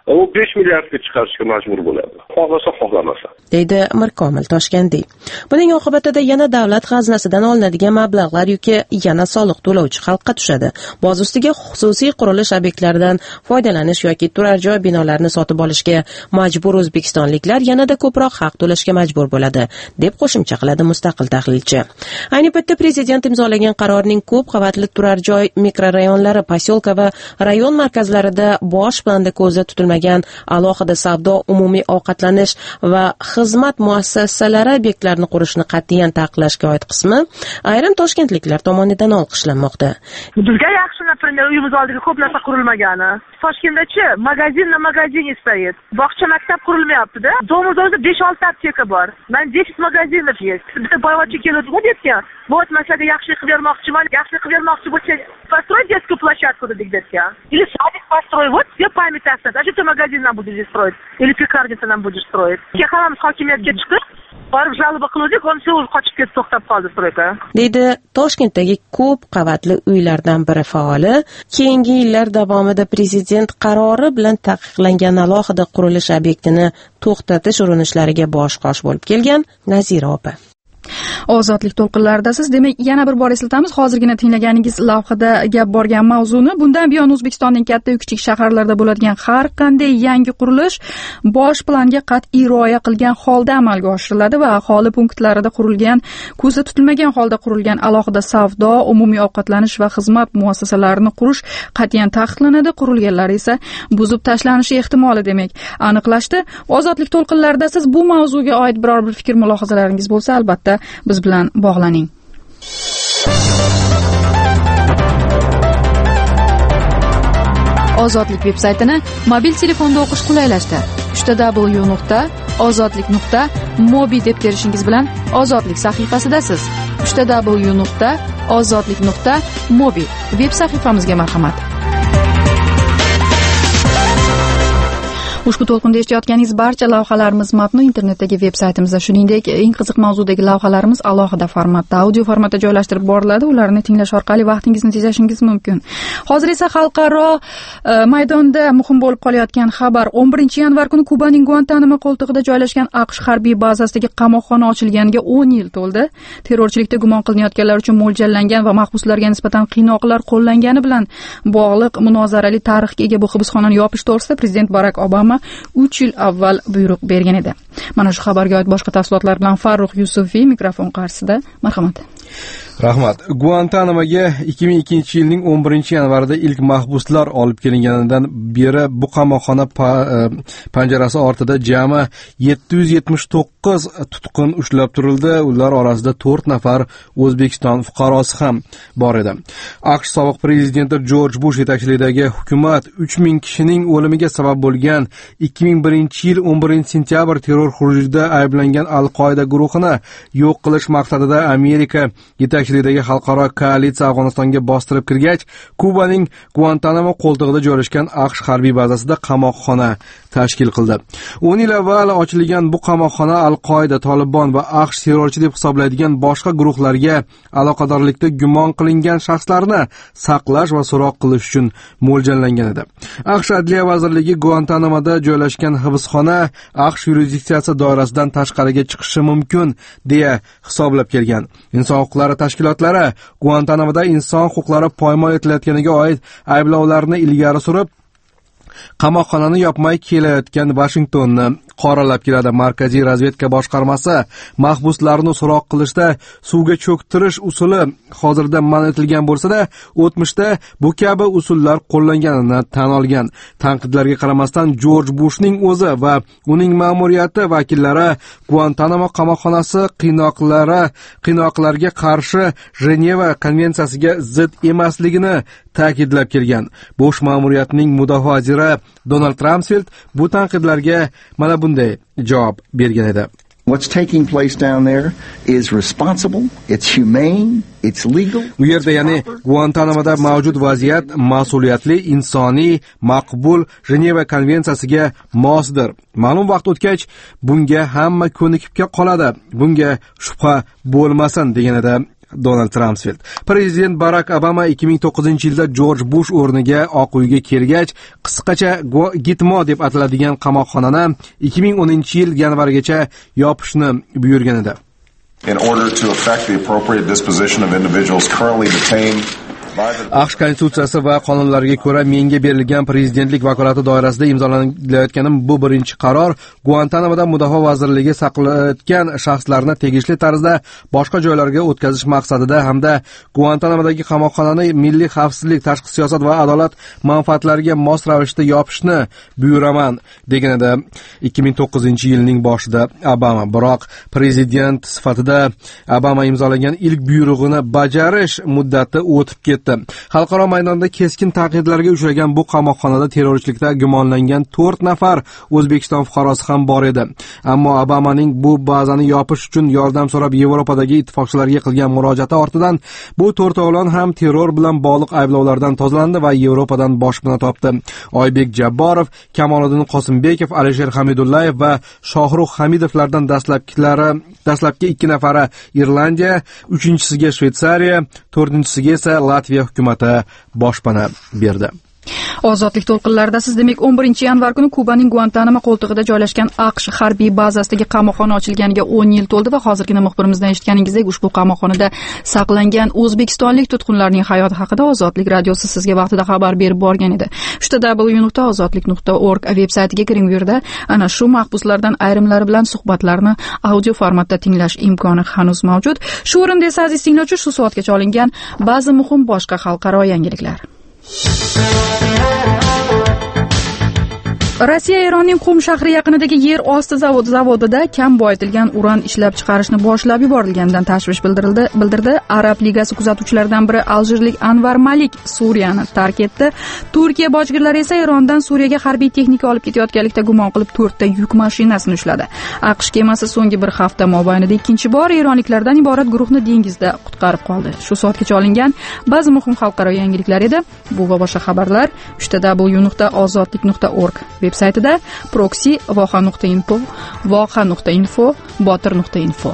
u 5 milliardga chiqarishga majbur bo'ladi, xohlasa xohlamasa,
deydi Mirkomil Toshkentdiy. Buning oqibatida yana davlat xazinasidan olinadigan mablag'lar yuki yana soliq to'lovchi xalqqa tushadi. Boz ustiga xususiy qurilish obyektlaridan foydalanish yoki turar joy binolarini sotib olishga majbur o'zbekistonliklar yanada ko'proq haq to'lashga majbur bo'ladi, deb qo'shimcha qiladi mustaqil tahlilchi. Ayni paytda prezident imzolagan qarorning ko'p qavatli turar joy mikrorayonlari, posyolka va rayon markazlarida bosh planda ko'zda tutilmagan alohida savdo, umumiy ovqatlanish va xizmat muassasalari obyektlarini qurishni qat'iyan taqiqlashga oid qismi ayrim toshkentliklar tomonidan olqishlanmoqda.
Bizga yaxshi, например, uyimiz oldiga ko'p narsa qurilmagani. Toshkentdachi magazin стоит. Bog'cha maktab qurilmayapti-da. Domizda 5-6 apteka bor. Men 10 magazinlar есть. Bitta boyvachcha keladi deyotgan. Вот masalan yaxshi qilib bermoqchiman. Yaxshi qilib bermoqchi bo'lsa, построить детскую площадку deyotgan. Или садик построить. Вот все память остается. Даже ты магазин нам будешь строить. Или пекарницу нам будешь строить. Kexalamiz hokimiyatga chiqib, borib jalba qildik, o'n so'z qochib ketib to'xtab qoldi stroyka.
Deydi Toshkentdagi ko'p qavatli uylardan biri faoli. Keyingi yillar davomida prezident qarori bilan taqiqlangan alohida qurilish obyektini to'xtatish urinishlariga bosh-qosh bo'lib kelgan Nazira opa.
Ozodlik to'lqinlaridasiz. Demak, yana bir bor eslatamiz, hozirgina tinglaganingiz lavhada gap borgan mavzuni. Bundan buyon O'zbekistonning katta kichik shaharlarida bo'ladigan har qanday yangi qurilish bosh planga qat'iy rioya qilgan holda amalga oshiriladi va aholi punktlarida qurilgan, ko'zda tutilmagan holda qurilgan alohida savdo, umumiy ovqatlanish va xizmat muassasalarini qurish qat'iyan taqiqlanadi. Qurilganlar esa buzib tashlanishi ehtimoli demak aniqlashdi. Ozodlik to'lqinlaridasiz. Bu mavzuga oid biror bir fikr mulohazalaringiz bo'lsa, albatta biz bilan bog'laning. Ozodlik veb-saytini mobil telefonda o'qish qulaylashdi. www.ozodlik.mobi deb terishingiz bilan Ozodlik sahifasidasiz. www.ozodlik.mobi veb sahifamizga marhamat. Ushbu to'lqinda eshitayotganingiz barcha lavhalarimiz matni internetdagi veb-saytimizda, shuningdek eng qiziq mavzudagi lavhalarimiz alohida formatda, audio formatda joylashtirib boriladi. Ularni tinglash orqali vaqtingizni tejashingiz mumkin. Hozir esa xalqaro maydonda muhim bo'lib qolayotgan xabar. 11-yanvar kuni Kubaning Guantanamo qo'ltig'ida joylashgan AQSh harbiy bazasidagi qamoqxona ochilganiga 10 yil to'ldi. Terrorchilikda gumon qilinayotganlar uchun mo'ljallangan va mahbuslarga nisbatan qiynoqlar qo'llangani bilan bog'liq munozarali tarixga ega bu hibsxonani yopish to'g'risida prezident Barak Obama 3 yil avval buyruq bergan edi. Mana shu xabarga oid boshqa tafsilotlar bilan Farruh Yusufiy mikrofon qarshisida. Marhamat.
Rahmat. Guantanamoga 2002-yilning 11-yanvarida ilk mahbuslar olib kelinganidan beri bu qamoqxona panjarasi ortida jami 779 tutqun ushlab turildi. Ular orasida 4 nafar O'zbekiston fuqarosi ham bor edi. AQSh sobiq prezidenti Jorj Bush yetakchiligidagi hukumat 3000 kishining o'limiga sabab bo'lgan 2001-yil 11-sentyabr terror hujumida ayblangan Al-Qoida guruhini yo'q qilish maqsadida Amerika yetakchiligidagi xalqaro koalitsiya Afg'onistonga bostirib kirgach, Kubaning Guantanamo qo'ltig'ida joylashgan AQSh harbiy bazasida qamoqxona tashkil qildi. 10 yil avval ochilgan bu qamoqxona Al-Qoida, Tolibon va AQSh terrorchi deb hisoblaydigan boshqa guruhlarga aloqadorlikda gumon qilingan shaxslarni saqlash va so'roq qilish uchun mo'ljallangan edi. AQSh Adliya vazirligi Guantanamoda joylashgan hibsxona AQSh yurisdiksiyasi doirasidan tashqariga chiqishi mumkin deya hisoblab kelgan. Inson huquqlari tashkilotlari Guantanamoda inson huquqlari poymol etilayotganiga oid ayblovlarni ilgari surib, qamoqxonani yopmay kelayotgan Washingtonni qoralab keladi. Markaziy razvedka boshqarmasi mahbuslarni so'roq qilishda suvga cho'ktirish usuli hozirda man etilgan bo'lsa-da, o'tmishda bu kabi usullar qo'llanganini tan olgan. Tanqidlarga qaramasdan Jorj Bushning o'zi va uning ma'muriyati vakillari Guantanamo qamoqxonasi qiynoqlarga qarshi Jeneva konvensiyasiga zid emasligini ta'kidlab kelgan. Bush ma'muriyatining mudofaa vaziri Donald Rumsfeld bu tanqidlarga mana bunday javob bergan edi.
What's taking place down there is responsible, it's humane, it's legal.
Bu yerda, ya'ni Guantanamoda mavjud vaziyat mas'uliyatli, insoniy, maqbul, Jeneva konvensiyasiga mosdir. Ma'lum vaqt o'tgach, bunga hamma ko'nikibga qoladi. Bunga shubha bo'lmasin degan edi Donald Rumsfeld. Prezident Barak Obama 2009-yilda Jorj Bush o'rniga Oq uyga kelgach, qisqacha Gitmo deb ataladigan qamoqxonani 2010-yil yanvarigacha yopishni buyurgan edi.
In order to effect the appropriate disposition of individuals currently detained
AQSh konstitutsiyasi va qonunlariga ko'ra menga berilgan prezidentlik vakolati doirasida imzolanilayotganim bu birinchi qaror. Guantanamoda Mudofaa vazirligi saqlayotgan shaxslarni tegishli tarzda boshqa joylarga o'tkazish maqsadida hamda Guantanamodagi qamoqxonani milliy xavfsizlik, tashqi siyosat va adolat manfaatlariga mos ravishda yopishni buyuraman degan edi 2009-yilning boshida Obama. Biroq prezident sifatida Obama imzolagan ilk buyrug'ini bajarish muddati o'tib ketdi. Xalqaro maydonda keskin tanqidlarga uchragan bu qamoqxonada terrorchilikda gumonlangan 4 nafar O'zbekiston fuqarosi ham bor edi. Ammo Obamaning bu bazani yopish uchun yordam so'rab Yevropadagi ittifoqchilarga qilgan murojaati ortidan bu 4 o'g'lon ham terror bilan bog'liq ayblovlardan tozalandi va Yevropadan boshpana topdi. Oybek Jabborov, Kamoliddin Qosimbekov, Alisher Hamidullayev va Shohrux Hamidovlardan dastlabki 2 nafari Irlandiya, 3-chisiga Shveysariya, 4-chisiga esa Latviya hukumati boshpana berdi.
Ozodlik to'lqinlarida siz demak 11-yanvar kuni Kubaning Guantanamo qo'ltig'ida joylashgan AQSh harbiy bazasidagi qamoqxona ochilganiga 10 yil to'ldi va hozirgina muxbirimizdan eshitganingizdek ushbu qamoqxonada saqlangan o'zbekistonlik tutqunlarning hayoti haqida Ozodlik radiosi sizga vaqtida xabar berib borgan edi. www.ozodlik.org veb-saytiga kiring, bu yerda ana shu mahbuslardan ayrimlari bilan suhbatlarni audio formatda tinglash imkoni hanuz mavjud. Shu o'rinda esa aziz tinglovchi, shu soatgacha olingan ba'zi muhim boshqa xalqaro yangiliklar. Rossiya Eronning Qum shahri yaqinidagi yer osti zavodida kam boyitilgan uran ishlab chiqarishni boshlab yuborilganidan tashvish bildirdi. Arab ligasi kuzatuvchilaridan biri aljerlik Anvar Malik Suriyani tark etdi. Turkiya bojgirlari esa Erondan Suriyaga harbiy texnika olib ketayotganlikda gumon qilib 4 ta yuk mashinasini ushladi. AQSh kemasi so'nggi bir hafta mobaynida ikkinchi bor eronliklardan iborat guruhni dengizda qutqarib qoldi. Shu soatgacha olingan ba'zi muhim xalqaro yangiliklar edi. Bu va boshqa xabarlar www.ozodlik.org veb-saytida, proxy voha.info, voha.info, botir.info.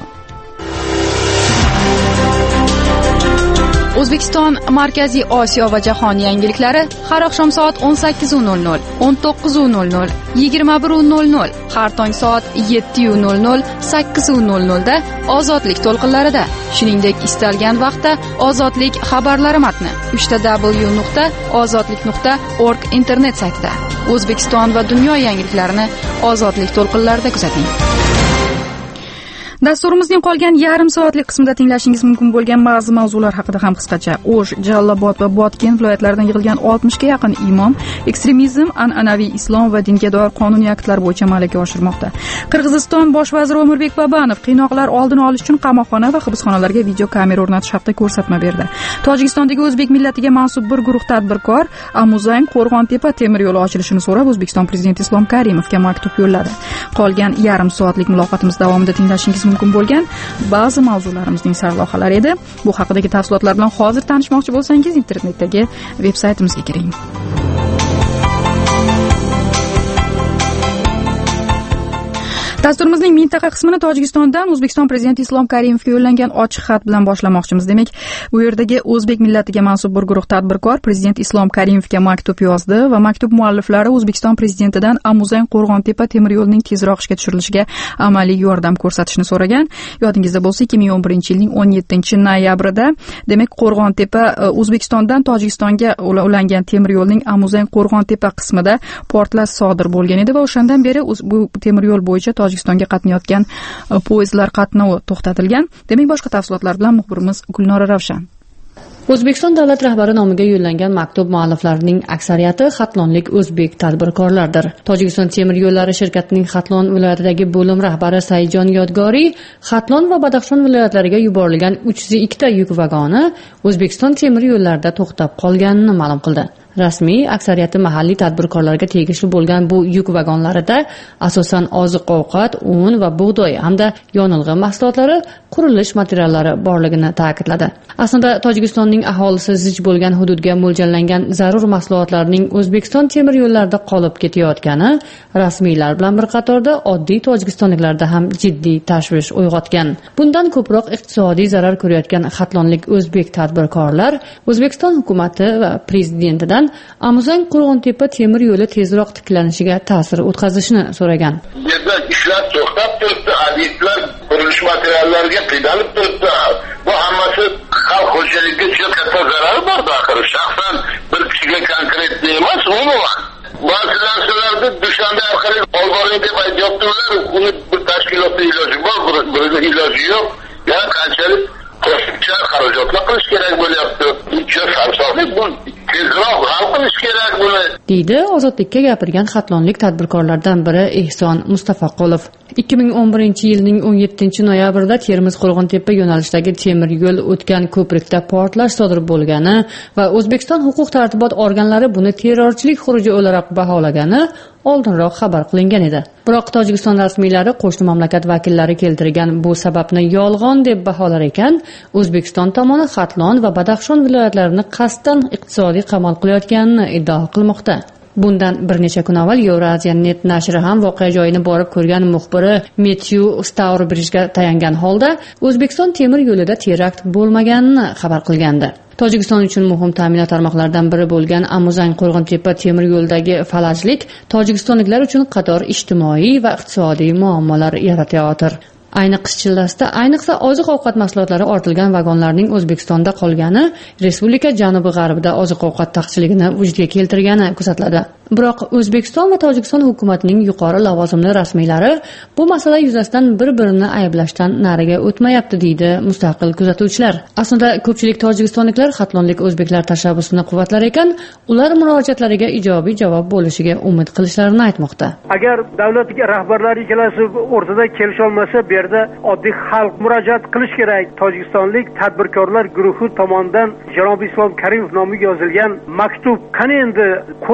O'zbekiston, Markaziy Osiyo va jahon yangiliklari har oqshom soat 18:00, 19:00, 21:00, har tong soat 7:00, 8:00 da Ozodlik to'lqinlarida. Shuningdek, istalgan vaqtda Ozodlik xabarlari matni www.ozodlik.org internet saytida. O'zbekiston va dunyo yangiliklarini Ozodlik to'lqinlarida kuzating. Dasturimizning qolgan yarim soatlik qismida tinglashingiz mumkin bo'lgan ba'zi mavzular haqida ham qisqacha. O'sh, Jalolobod va Botken viloyatlaridan yig'ilgan 60 ga yaqin imom ekstremizm, an'anaviy islom va dinga doir qonuniy aktlar bo'yicha malaka oshirmoqda. Qirg'iziston bosh vaziri O'mirbek Babanov qiynoqlar oldini olish uchun qamoqxona va hibsxonalarga video kamera o'rnatish haqida ko'rsatma berdi. Tojikistondagi o'zbek millatiga mansub bir guruh tadbirkor Amuzang Qo'rg'on-Tepa temir yo'li ochilishini so'rab O'zbekiston prezidenti Islom Karimovga maktub yo'lladi. Qolgan yarim soatlik muloqotimiz davomida tinglashingiz mumkin bo'lgan ba'zi mavzularimizning sarlavhalari edi. Bu haqidagi tafsilotlar bilan hozir tanishmoqchi bo'lsangiz internetdagi veb-saytimizga kiring. Dasturimizning mintaqa qismini Tojikistondan O'zbekiston prezidenti Islom Karimovga yo'llangan ochiq xat bilan boshlamoqchimiz. Demak, bu yerdagi o'zbek millatiga mansub bir guruh tadbirkor prezident Islom Karimovga maktub yozdi va maktub mualliflari O'zbekiston prezidentidan Amuzang Qo'rg'on-Tepa temir yo'lining tezroq ishga tushirilishiga amaliy yordam ko'rsatishni so'ragan. Yodingizda bo'lsa, 2011-yilning 17-noyabrida, demak, Qo'rg'on-Tepa O'zbekistondan Tojikistonga ulangan temir yo'lning Amuzang Qo'rg'on-Tepa qismida portlash sodir bo'lgan edi va o'shandan beri bu temir yo'l bo'yicha Tojikistonga qatnayotgan poyezdlar qatnovi to'xtatilgan. Demak, boshqa tafsilotlar bilan muxbirimiz Gulnora Ravshan.
O'zbekiston davlat rahbari nomiga yo'llangan maktub mualliflarining aksariyati xatlonlik o'zbek tadbirkorlardir. Tojikiston temir yo'llari shirkatining Xatlon viloyatidagi bo'lim rahbari Saidjon Yodgoriy Xatlon va Badaxshon viloyatlariga yuborilgan 302 ta yuk vagoni O'zbekiston temir yo'llarida to'xtab qolganini ma'lum qildi. Rasmiy aksariyati mahalliy tadbirkorlarga tegishli bo'lgan bu yuk vagonlarida asosan oziq-ovqat, un va bug'doy hamda yonilg'i mahsulotlari, qurilish materiallari borligini ta'kidladi. Aslida Tojikistonning aholisi zich bo'lgan hududga mo'ljallangan zarur mahsulotlarning O'zbekiston temir yo'llarida qolib ketayotgani rasmiylar bilan bir qatorda oddiy tojikistonliklarda ham jiddiy tashvish uyg'otgan. Bundan ko'proq iqtisodiy zarar ko'rayotgan xatlonlik o'zbek tadbirkorlar O'zbekiston hukumati va prezidentidan Amuzang-Qo'rg'ontepa temir yo'li tezroq tiklanishiga ta'sir o'tkazishni so'ragan.
Yerda ishlar to'xtab turibdi, obyektlar qurilish materiallariga qiynalib turibdi. Bu hammasi xalq xo'jaligiga juda katta zarar bor axir. Shaxsan bir kishiga konkret emas, umuman. Ba'zi narsalarni Dushanbe orqali olib boring deb aytyaptilar. Uni bir tashkilotda iloji bor, birida iloji yo'q. Yana qanchalik qo'shimcha xarajatlar qilish kerak bo'lyapti. Buncha sarsonlik bu tezroq hal qilish kerak buni.
Deydi Ozodlikka gapirgan xatlonlik tadbirkorlardan biri Ehson Mustafaqulov. 2011-yilning 17-noyabrida Termiz-Qo'rg'ontepa yo'nalishidagi temir yo'l o'tgan ko'prikda portlash sodir bo'lgani va O'zbekiston huquq-tartibot organlari buni terrorchilik xuruji o'laroq baholagani oldinroq xabar qilingan edi. Biroq Tojikiston rasmiylari qo'shni mamlakat vakillari keltirgan bu sababni yolg'on deb baholar ekan, O'zbekiston tomoni Xatlon va Badaxshon viloyatlarini qasddan iqtisodiy qamal qilayotganini iddao qilmoqda. Bundan bir necha kun avval Euraziya.net nashri ham voqea joyini borib ko'rgan muxbiri Matthew Stourbridge'ga tayangan holda O'zbekiston temir yo'lida terakt bo'lmaganini xabar qilgandi. Tojikiston uchun muhim ta'minot tarmoqlaridan biri bo'lgan Amuzang-Qo'rg'ontepa temir yo'lidagi falajlik tojikistonliklar uchun qator ijtimoiy va iqtisodiy muammolar yaratayotir. Ayni qish chillasida, ayniqsa oziq-ovqat mahsulotlari ortilgan vagonlarning O'zbekistonda qolgani respublika janubi-g'arbida oziq-ovqat taqchiligini vujudga keltirgani kuzatiladi. Biroq O'zbekiston va Tojikiston hukumatining yuqori lavozimli rasmiylari bu masala yuzasidan bir-birini ayblashdan nariga o'tmayapti, deydi mustaqil kuzatuvchilar. Aslida ko'pchilik tojikistonliklar xatlonlik o'zbeklar tashabbusini quvvatlar ekan, ular murojaatlariga ijobiy javob bo'lishiga umid qilishlarini aytmoqda.
Agar davlat rahbarlari ikkalasi o'rtada kelisha olmasa, bu yerda oddiy xalq murojaat qilish kerak. Tojikistonlik tadbirkorlar guruhi tomonidan Janob Islom Karimov nomiga yozilgan maktub qani endi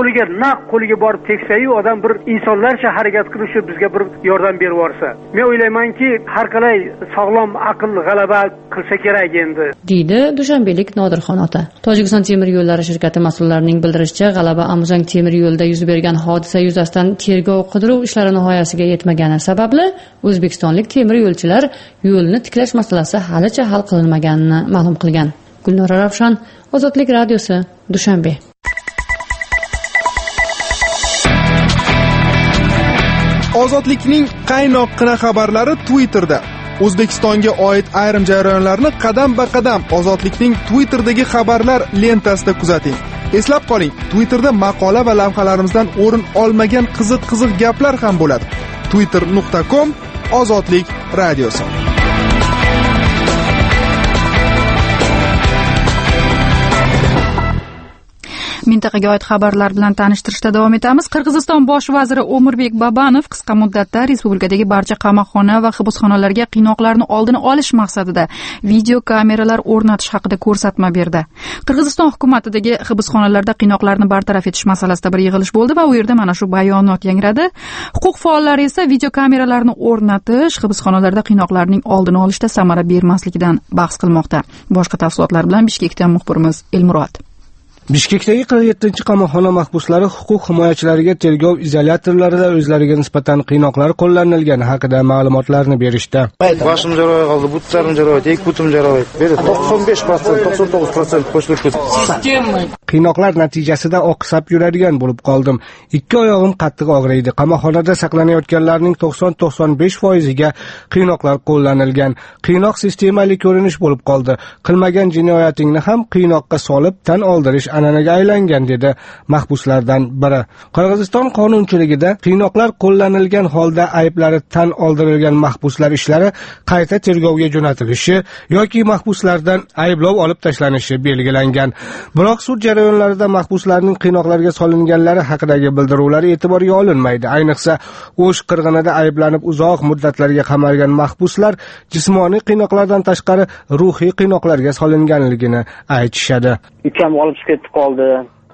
qo'liga borib teksayu odam bir insonlarcha harakat qilishi bizga bir yordam berib yorsa. Men o'ylaymanki, har qalay sog'lom aql g'alaba qilsa kerak endi, deydi dushanbelik Nodirxon ota. Tojikiston temir yo'llari shirkati mas'ullarining bildirishicha, G'alaba Amuzang temir yo'lida yuz bergan hodisa yuzasidan tergov-qidiruv ishlari nihoyasiga yetmagani sababli o'zbekistonlik temir yo'lchilar yo'lni tiklash masalasi halicha hal qilinmaganini ma'lum qilgan. Gulnora Ravshan, Ozodlik radiosi, Dushanbe.
Ozodlikning qaynoqqina xabarlari Twitterda. O'zbekistonga oid ayrim jarayonlarni qadam-ba-qadam Ozodlikning Twitterdagi xabarlar lentasida kuzating. Eslab qoling, Twitterda maqola va lavhalarimizdan o'rin olmagan qiziq gaplar ham bo'ladi. twitter.com/Ozodlik radiosi.
Mintaqaga oid xabarlar bilan tanishtirishda davom etamiz. Qirg'iziston bosh vaziri O'mirbek Babanov qisqa muddatda respublikadagi barcha qamoqxona va hibsxonalarga qiynoqlarni oldini olish maqsadida video kameralar o'rnatish haqida ko'rsatma berdi. Qirg'iziston hukumatidagi hibsxonalarda qiynoqlarni bartaraf etish masalasida bir yig'ilish bo'ldi va u yerda mana shu bayonot yangradi. Huquq faollari esa video kameralarni o'rnatish hibsxonalarda qiynoqlarning oldini olishda samara bermasligidan bahs qilmoqda. Boshqa tafsilotlar bilan Bishkekdan muxbirimiz Elmurod.
Bishkekdagi 47-qamoqxona mahbuslari huquq himoyachilariga tergov izolyatorlarida o'zlariga nisbatan qiynoqlar qo'llanilgani haqida ma'lumotlarni berishdi.
Boshim jarohat oldi, butlarim jarohat, ek butim jarohat. 95%, 99% qo'shilib ketdi.
Qiynoqlar natijasida oqsab yuradigan bo'lib qoldim. Ikki oyog'im qattiq og'riydi. Qamoqxonada saqlanayotganlarning 90-95%ga qiynoqlar qo'llanilgan. Qiynoq sistemali ko'rinish bo'lib qoldi. Qilmagan jinoyatingni ham qiynoqqa solib tan oldirish an'anaga aylangan, dedi mahbuslardan biri. Qirg'iziston qonunchiligida qiynoqlar qo'llanilgan holda ayblari tan oldirilgan mahbuslar ishlari qayta tergovga jo'natilishi yoki mahbuslardan ayblov olib tashlanishi belgilangan. Biroq sud jarayonlarida mahbuslarning qiynoqlarga solinganlari haqidagi bildiruvlar e'tiborga olinmaydi. Ayniqsa, O'sh qirg'inida ayblanib uzoq muddatlarga qamalgan mahbuslar jismoniy qiynoqlardan tashqari ruhiy qiynoqlarga solinganligini aytishadi.
Ukam olib chiqib ketib qoldi.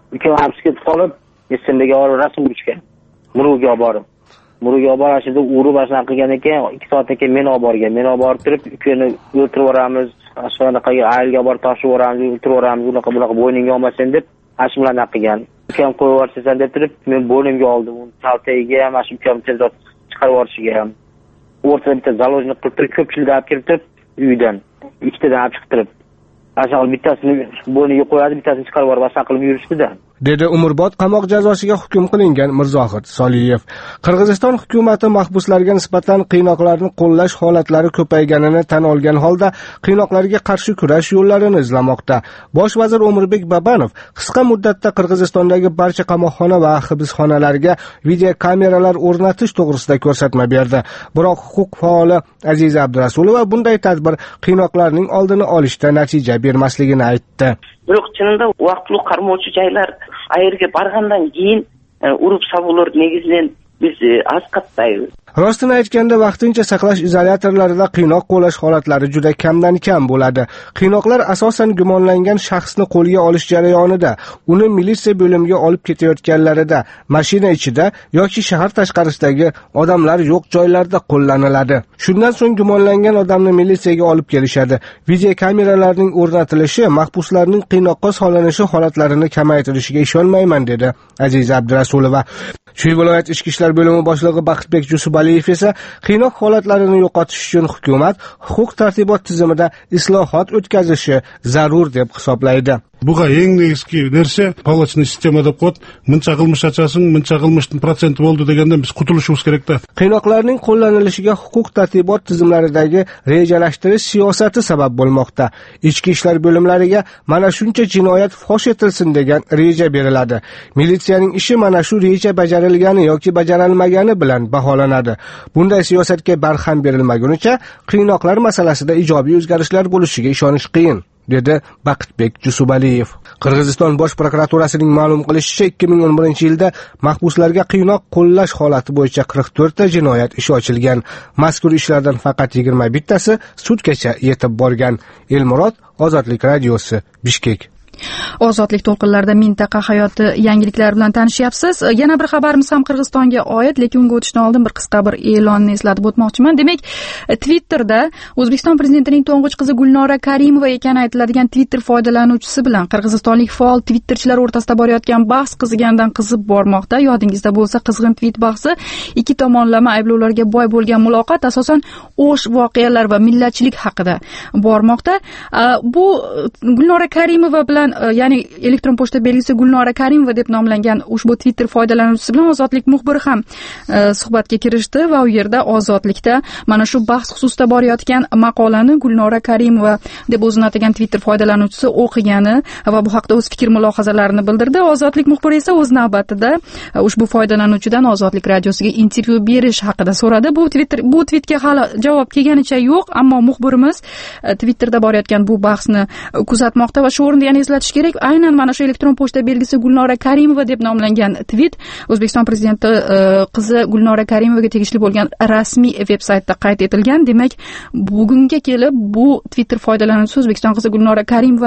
ukam hapsga ketib qolib, Essenbega olib rasm urishgan. Muruga olib borib. Muruga olib borishda urib ashuna qilgan ekan, 2 soatdan keyin meni olib borgan. Meni olib borib turib, ukani o'ltirib yuboramiz, ashunaqaga ayilga borib tashib yuboramiz, o'ltirib yuboramiz, bunaqa bo'yningga olmasin deb ash bilan qilgan. Ukam qo'yib yuborsan deb turib, men bo'ynimga oldim. Uni kaltagiga ham, ash ukam tezroq chiqarib yuborishiga ham. O'rtada bitta zaложник qilib turib, ko'pchilikni olib kelib turib, uydan 2 tadan olib chiqib turib. Ashaqal bittasini bo'yniga qo'yadi, bittasini chiqarib yuborib ashan qilib yurishdi-da.
dedi umrbod qamoq jazosiga hukm qilingan Mirzohid Soliyev. Qirg'iziston hukumati mahbuslarga nisbatan qiynoqlarni qo'llash holatlari ko'payganini tan olgan holda qiynoqlarga qarshi kurash yo'llarini izlamoqda. Bosh vazir O'mirbek Babanov qisqa muddatda Qirg'izistondagi barcha qamoqxona va hibsxonalarga video kameralar o'rnatish to'g'risida ko'rsatma berdi. Biroq huquq faoli Aziza Abdurasulova bunday tadbir qiynoqlarning oldini olishda natija bermasligini aytdi.
Biroq chinida vaqtli qarmovchi joylar ayirga borgandan keyin urib sabular negizidan biz asqatmaymiz.
Rostini aytganda vaqtincha saqlash izolyatorlarida qiynoq qo'llash holatlari juda kamdan kam bo'ladi. Qiynoqlar asosan gumonlangan shaxsni qo'lga olish jarayonida, uni militsiya bo'limiga olib ketayotganlarida, mashina ichida yoki shahar tashqarisidagi odamlar yo'q joylarda qo'llaniladi. Shundan so'ng gumonlangan odamni militsiyaga olib kelishadi. Video kameralarning o'rnatilishi mahbuslarning qiynoqqa solinishi holatlarini kamaytirishiga ishonmayman, dedi Aziza Abdurasulova. Shu viloyat ichki ishlar bo'limi boshlig'i Baxtbek Jusubaliyev esa qiynoq holatlarini yo'qotish uchun hukumat huquq tartibot tizimida islohot o'tkazishi zarur deb hisoblaydi.
Buga eng negizgi narsa palachining sistema deb qo'yib, muncha qilmish achasin, muncha qilmishning procenti bo'ldi degandan biz qutulishimiz kerak-da.
Qiynoqlarning qo'llanilishiga huquq tartibot tizimlaridagi rejalashtirish siyosati sabab bo'lmoqda. Ichki ishlar bo'limlariga mana shuncha jinoyat fosh etilsin degan reja beriladi. Militsiyaning ishi mana shu reja bajarilgani yoki bajarilmagani bilan baholanadi. Bunday siyosatga barham berilmagunicha qiynoqlar masalasida ijobiy o'zgarishlar bo'lishiga ishonish qiyin, dedi Baxtbek Jusubaliyev. Qirg'iziston bosh prokuraturasining ma'lum qilishicha 2011-yilda mahbuslarga qiynoq qo'llash holati bo'yicha 44 ta jinoyat ishi ochilgan. Mazkur ishlardan faqat 21 tasi sudgacha yetib borgan. Elmurod, Ozodlik radiosi, Bishkek.
Ozodlik to'lqinlarida mintaqa hayoti yangiliklari bilan tanishyapsiz. Yana bir xabarimiz ham Qirg'izistonga oid, lekin unga o'tishdan oldin bir qisqa bir e'lonni eslatib o'tmoqchiman. Demak, Twitterda O'zbekiston prezidentining to'ng'ich qizi Gulnora Karimova ekani aytiladigan Twitter foydalanuvchisi bilan qirg'izistonlik faol twitterchilar o'rtasida borayotgan bahs qizigandan qizib bormoqda. Yodingizda bo'lsa, qizg'in tweet bahsi ikki tomonlama ayblovlarga boy bo'lgan muloqot asosan o'sh voqealar va millatchilik haqida bormoqda. Bu Gulnora Karimova bilan, ya'ni elektron pochta belgisi Gulnora Karimova deb nomlangan ushbu Twitter foydalanuvchisi bilan Ozodlik muxbiri ham suhbatga kirishdi va u yerda Ozodlikda mana shu bahs xususida borayotgan maqolani Gulnora Karimova deb o'zini atagan Twitter foydalanuvchisi o'qigani va bu haqda o'z fikr mulohazalarini bildirdi. Ozodlik muxbiri esa o'z navbatida ushbu foydalanuvchidan Ozodlik radiosiga intervyu berish haqida so'radi. Bu tweetga hali javob kelganicha yo'q, ammo muxbirimiz Twitterda borayotgan bu bahsni kuzatmoqda va shu o'rinda yana eslatish kerak, aynan mana shu elektron pochta belgisi Gulnora Karimova deb nomlangan tweet O'zbekiston prezidenti qizi Gulnora Karimovaga tegishli bo'lgan rasmiy veb-saytda qayd etilgan. Demak, bugunga kelib bu Twitter foydalanuvchisi O'zbekiston qizi Gulnora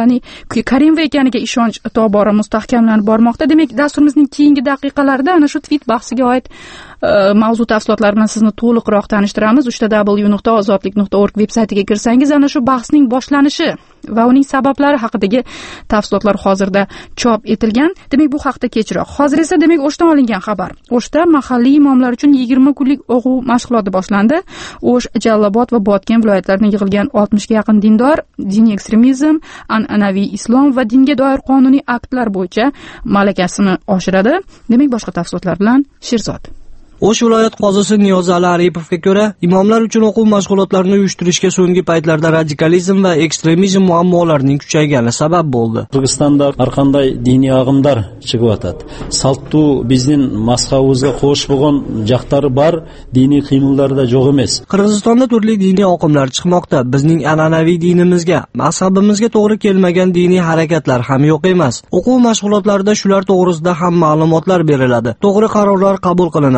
Karimova ekaniga ishonch tobora mustahkamlanib bormoqda. Demak, dasturimizning keyingi daqiqalarida ana shu tweet bahsiga oid mavzu tafsilotlar bilan sizni to'liqroq tanishtiramiz. www.ozodlik.org veb-saytiga kirsangiz ana shu bahsning boshlanishi va uning sabablari haqidagi tafsilotlar hozirda chop etilgan. Demak, bu haqda kechroq. Hozir esa demak O'shdan olingan xabar. O'shda mahalliy imomlar uchun 20 kunlik o'quv mashg'uloti boshlandi. O'sh, Jalolobod va Botken viloyatlaridan yig'ilgan 60 ga yaqin dindor diniy ekstremizm, an'anaviy islom va dinga doir qonuniy aktlar bo'yicha malakasini oshiradi. Demak, boshqa tafsilotlar bilan Sherzod.
O'sh viloyat qozisi Niyozali Aripovga ko'ra, imomlar uchun o'quv mashg'ulotlarini uyushtirishga so'nggi paytlarda radikalizm va ekstremizm muammolarining kuchaygani sabab bo'ldi.
Qirg'izistonda har qanday diniy aqımlar chiqib o'tadi. Salttu bizning mazhabimizga qo'sh bo'lgan jaqtlari bor, diniy qiymillarda yo'q emas.
Qirg'izistonda turli diniy oqimlar chiqmoqda. Bizning an'anaviy dinimizga, mazhabimizga to'g'ri kelmagan diniy harakatlar ham yo'q emas. O'quv mashg'ulotlarida shular to'g'risida ham ma'lumotlar beriladi. To'g'ri qarorlar qabul qilinadi.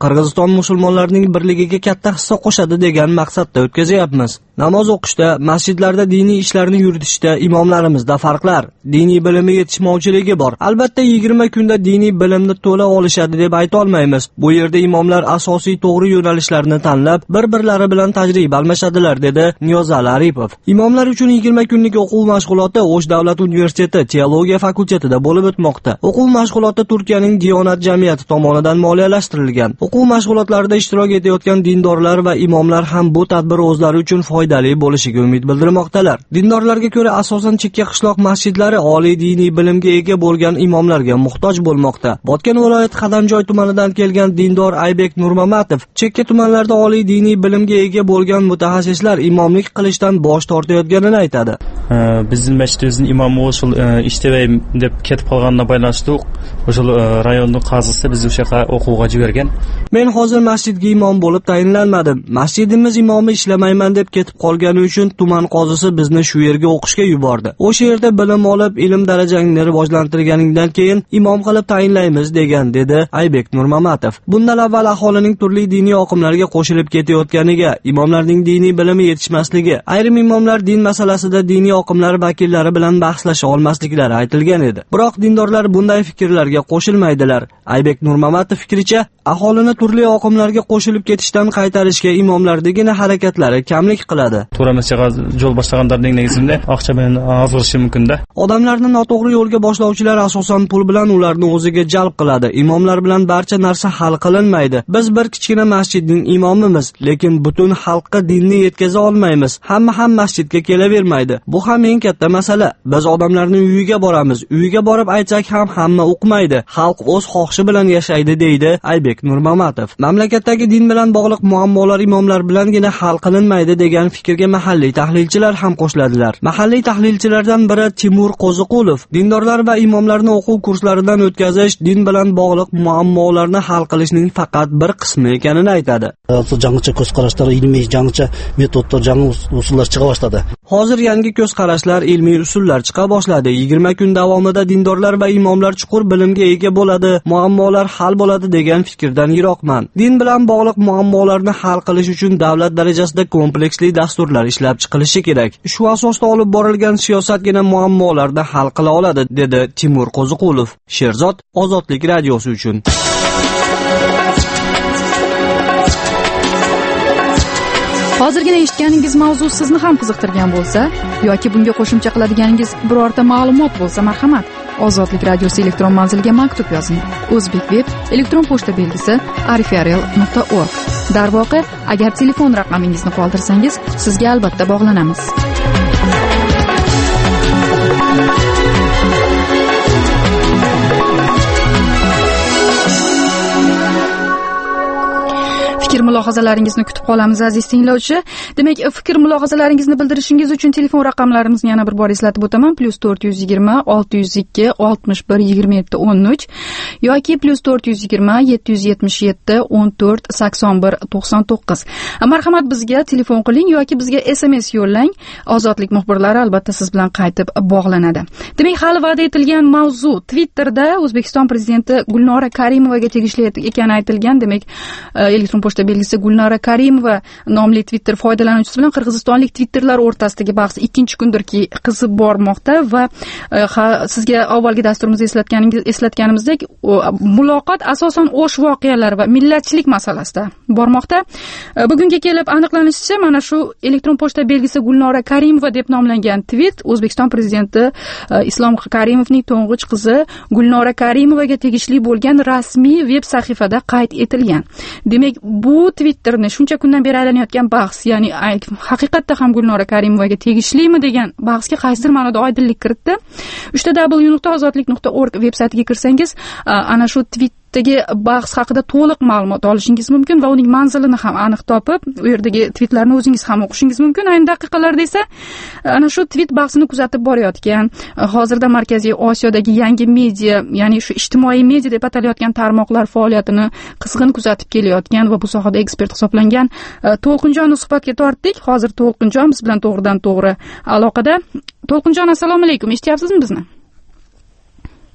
Qirg'iziston musulmonlarining birligiga katta hissa qo'shadi degan maqsadda o'tkazayapmiz. Namoz o'qishda, masjidlarda diniy ishlarni yuritishda imomlarimizda farqlar, diniy bilimi yetishmovchiligi bor. Albatta 20 kunda diniy bilimni to'la olishadi deb ayta olmaymiz. Bu yerda imomlar asosiy to'g'ri yo'nalishlarni tanlab, bir-birlari bilan tajriba almashadilar, dedi Niyozali Aripov. Imomlar uchun 20 kunlik o'quv mashg'uloti O'sh davlat universiteti teologiya fakultetida bo'lib o'tmoqda. O'quv mashg'uloti Turkiyaning Diyonat jamiyati tomonidan moliyalashtirilgan. O'quv mashg'ulotlarida ishtirok etayotgan dindorlar va imomlar ham bu tadbir o'zlari uchun foydali bo'lishiga umid bildirmoqdalar. Dindorlarga ko'ra asosan chekka qishloq masjidlari oliy diniy bilimga ega bo'lgan imomlarga muhtoj bo'lmoqda. Botken viloyat Qadamjoy tumanidan kelgan dindor Aybek Nurmamatov chekka tumanlarda oliy diniy bilimga ega bo'lgan mutaxassislar imomlik qilishdan bosh tortayotganini aytadi.
Bizning masjidimizning imomi o'shul ishtabay deb ketib qolganına байланыштуу o'shul rayonning qazisi bizni o'sha yoqqa o'quvga jibergan.
Men hozir masjidga imom bo'lib tayinlanmadim. Masjidimiz imomi ishlamayman deb ketib qolgani uchun tuman qozisi bizni shu yerga o'qishga yubordi. O'sha yerda bilim olib, ilm darajangni rivojlantirganingdan keyin imom qilib tayinlaymiz degan, dedi Aybek Nurmamatov. Bundan avval aholining turli diniy oqimlarga qo'shilib ketayotganiga, imomlarning diniy bilimi yetishmasligi, ayrim imomlar din masalasida diniy oqimlar vakillari bilan bahslasha olmasliklari aytilgan edi. Biroq dindorlar bunday fikrlarga qo'shilmaydilar. Aybek Nurmamatov fikricha, aholini turli oqimlarga qo'shilib ketishdan qaytarishga imomlardagina harakatlari kamlik qiladi.
To'ramasiga yo'l boshlaganlarning negizida aqcha bilan ozg'irishi mumkin-da.
Odamlarni noto'g'ri yo'lga boshlovchilar asosan pul bilan ularni o'ziga jalb qiladi. Imomlar bilan barcha narsa hal qilinmaydi. Biz bir kichkina masjidning imomimiz, lekin butun xalqqa dinni yetkaza olmaymiz. Hamma ham masjidga kelavermaydi. Bu ham eng katta masala. Biz odamlarning uyiga boramiz. Uyiga borib aytsak ham hamma o'qimaydi. Xalq o'z xohishi bilan yashaydi, deydi Aybek Nurmamatov. Mamlakatdagi din bilan bog'liq muammolar imomlar bilangina hal qilinmaydi degan fikrga mahalliy tahlilchilar ham qo'shiladilar. Mahalliy tahlilchilardan biri Timur Qo'ziqulov dindorlar va imomlarni o'quv kurslaridan o'tkazish din bilan bog'liq muammolarni hal qilishning faqat bir qismi ekanini aytadi.
Yangicha ko'z qarashlar, ilmiy yangicha metodlar, yangi usullar chiqa boshladi.
Hozir yangi ko'z qarashlar, ilmiy usullar chiqa boshladi. 20 kun davomida dindorlar va imomlar chuqur bilimga ega bo'ladi, muammolar hal bo'ladi degan fikrdan yiroqman. Din bilan bog'liq muammolarni hal qilish uchun davlat darajasida kompleksli dasturlar ishlab chiqilishi kerak. Shu asosda olib borilgan siyosatgina muammolarni hal qila oladi, dedi Timur Qo'ziqulov. Sherzod, Ozodlik radiosi uchun.
Hozirgina eshitganingiz mavzu sizni ham qiziqtirgan bo'lsa yoki bunga qo'shimcha qiladiganingiz birorta ma'lumot bo'lsa, marhamat, Ozodlik radiosi elektron manziliga maktub yozing. O'zbek web elektron pochta belgisi arifrl.org. Darvoqe, agar telefon raqamingizni qoldirsangiz, sizga albatta bog'lanamiz. Fikr mulohazalaringizni kutib qolamiz aziz tinglovchi. Demak, fikr mulohazalaringizni bildirishingiz uchun telefon raqamlarimizni yana bir bor eslatib o'taman. +420 602 61 27 13 yoki +420 777 14 81 99. Marhamat, bizga telefon qiling yoki bizga SMS yo'llang. Ozodlik muxbirlari albatta siz bilan qaytib bog'lanadi. Demak, hali va'da etilgan mavzu Twitterda O'zbekiston prezidenti Gulnora Karimovaga tegishli ekani aytilgan. Demak, elektron pochta belgisi Gulnora Karimova nomli Twitter foydalanuvchisi bilan qirg'izistonlik Twitterlar o'rtasidagi bahs ikkinchi kundirki qizib bormoqda va sizga avvalgi dasturimizda eslatganimizdek muloqot asosan O'sh voqealari va millatchilik masalasida bormoqda. Bugunga kelib aniqlanishicha, mana shu elektron pochta belgisi Gulnora Karimova deb nomlangan tweet O'zbekiston prezidenti Islom Karimovning to'ng'ich qizi Gulnora Karimovaga tegishli bo'lgan rasmiy veb sahifada qayd etilgan. Demak, bu Twitterni shuncha kundan beri aylanayotgan bahs, ya'ni haqiqatda ham Gulnora Karimovaga tegishlimi degan bahsga qaysidir ma'noda oydinlik kiritdi. 3w.ozodlik.org veb saytiga kirsangiz, ana shu tweetdagi bahs haqida to'liq ma'lumot olishingiz mumkin va uning manzilini ham aniq topib, u yerdagi tweetlarni o'zingiz ham o'qishingiz mumkin. Ayni daqiqalarda esa ana shu tweet bahsini kuzatib borayotgan, hozirda Markaziy Osiyodagi yangi media, ya'ni shu ijtimoiy media deb atalayotgan tarmoqlar faoliyatini qizg'in kuzatib kelayotgan va bu sohada ekspert hisoblangan To'lqinjonni suhbatga tortdik. Hozir To'lqinjon biz bilan to'g'ridan to'g'ri aloqada. To'lqinjon, assalomu alaykum. Eshityapsizmi bizni?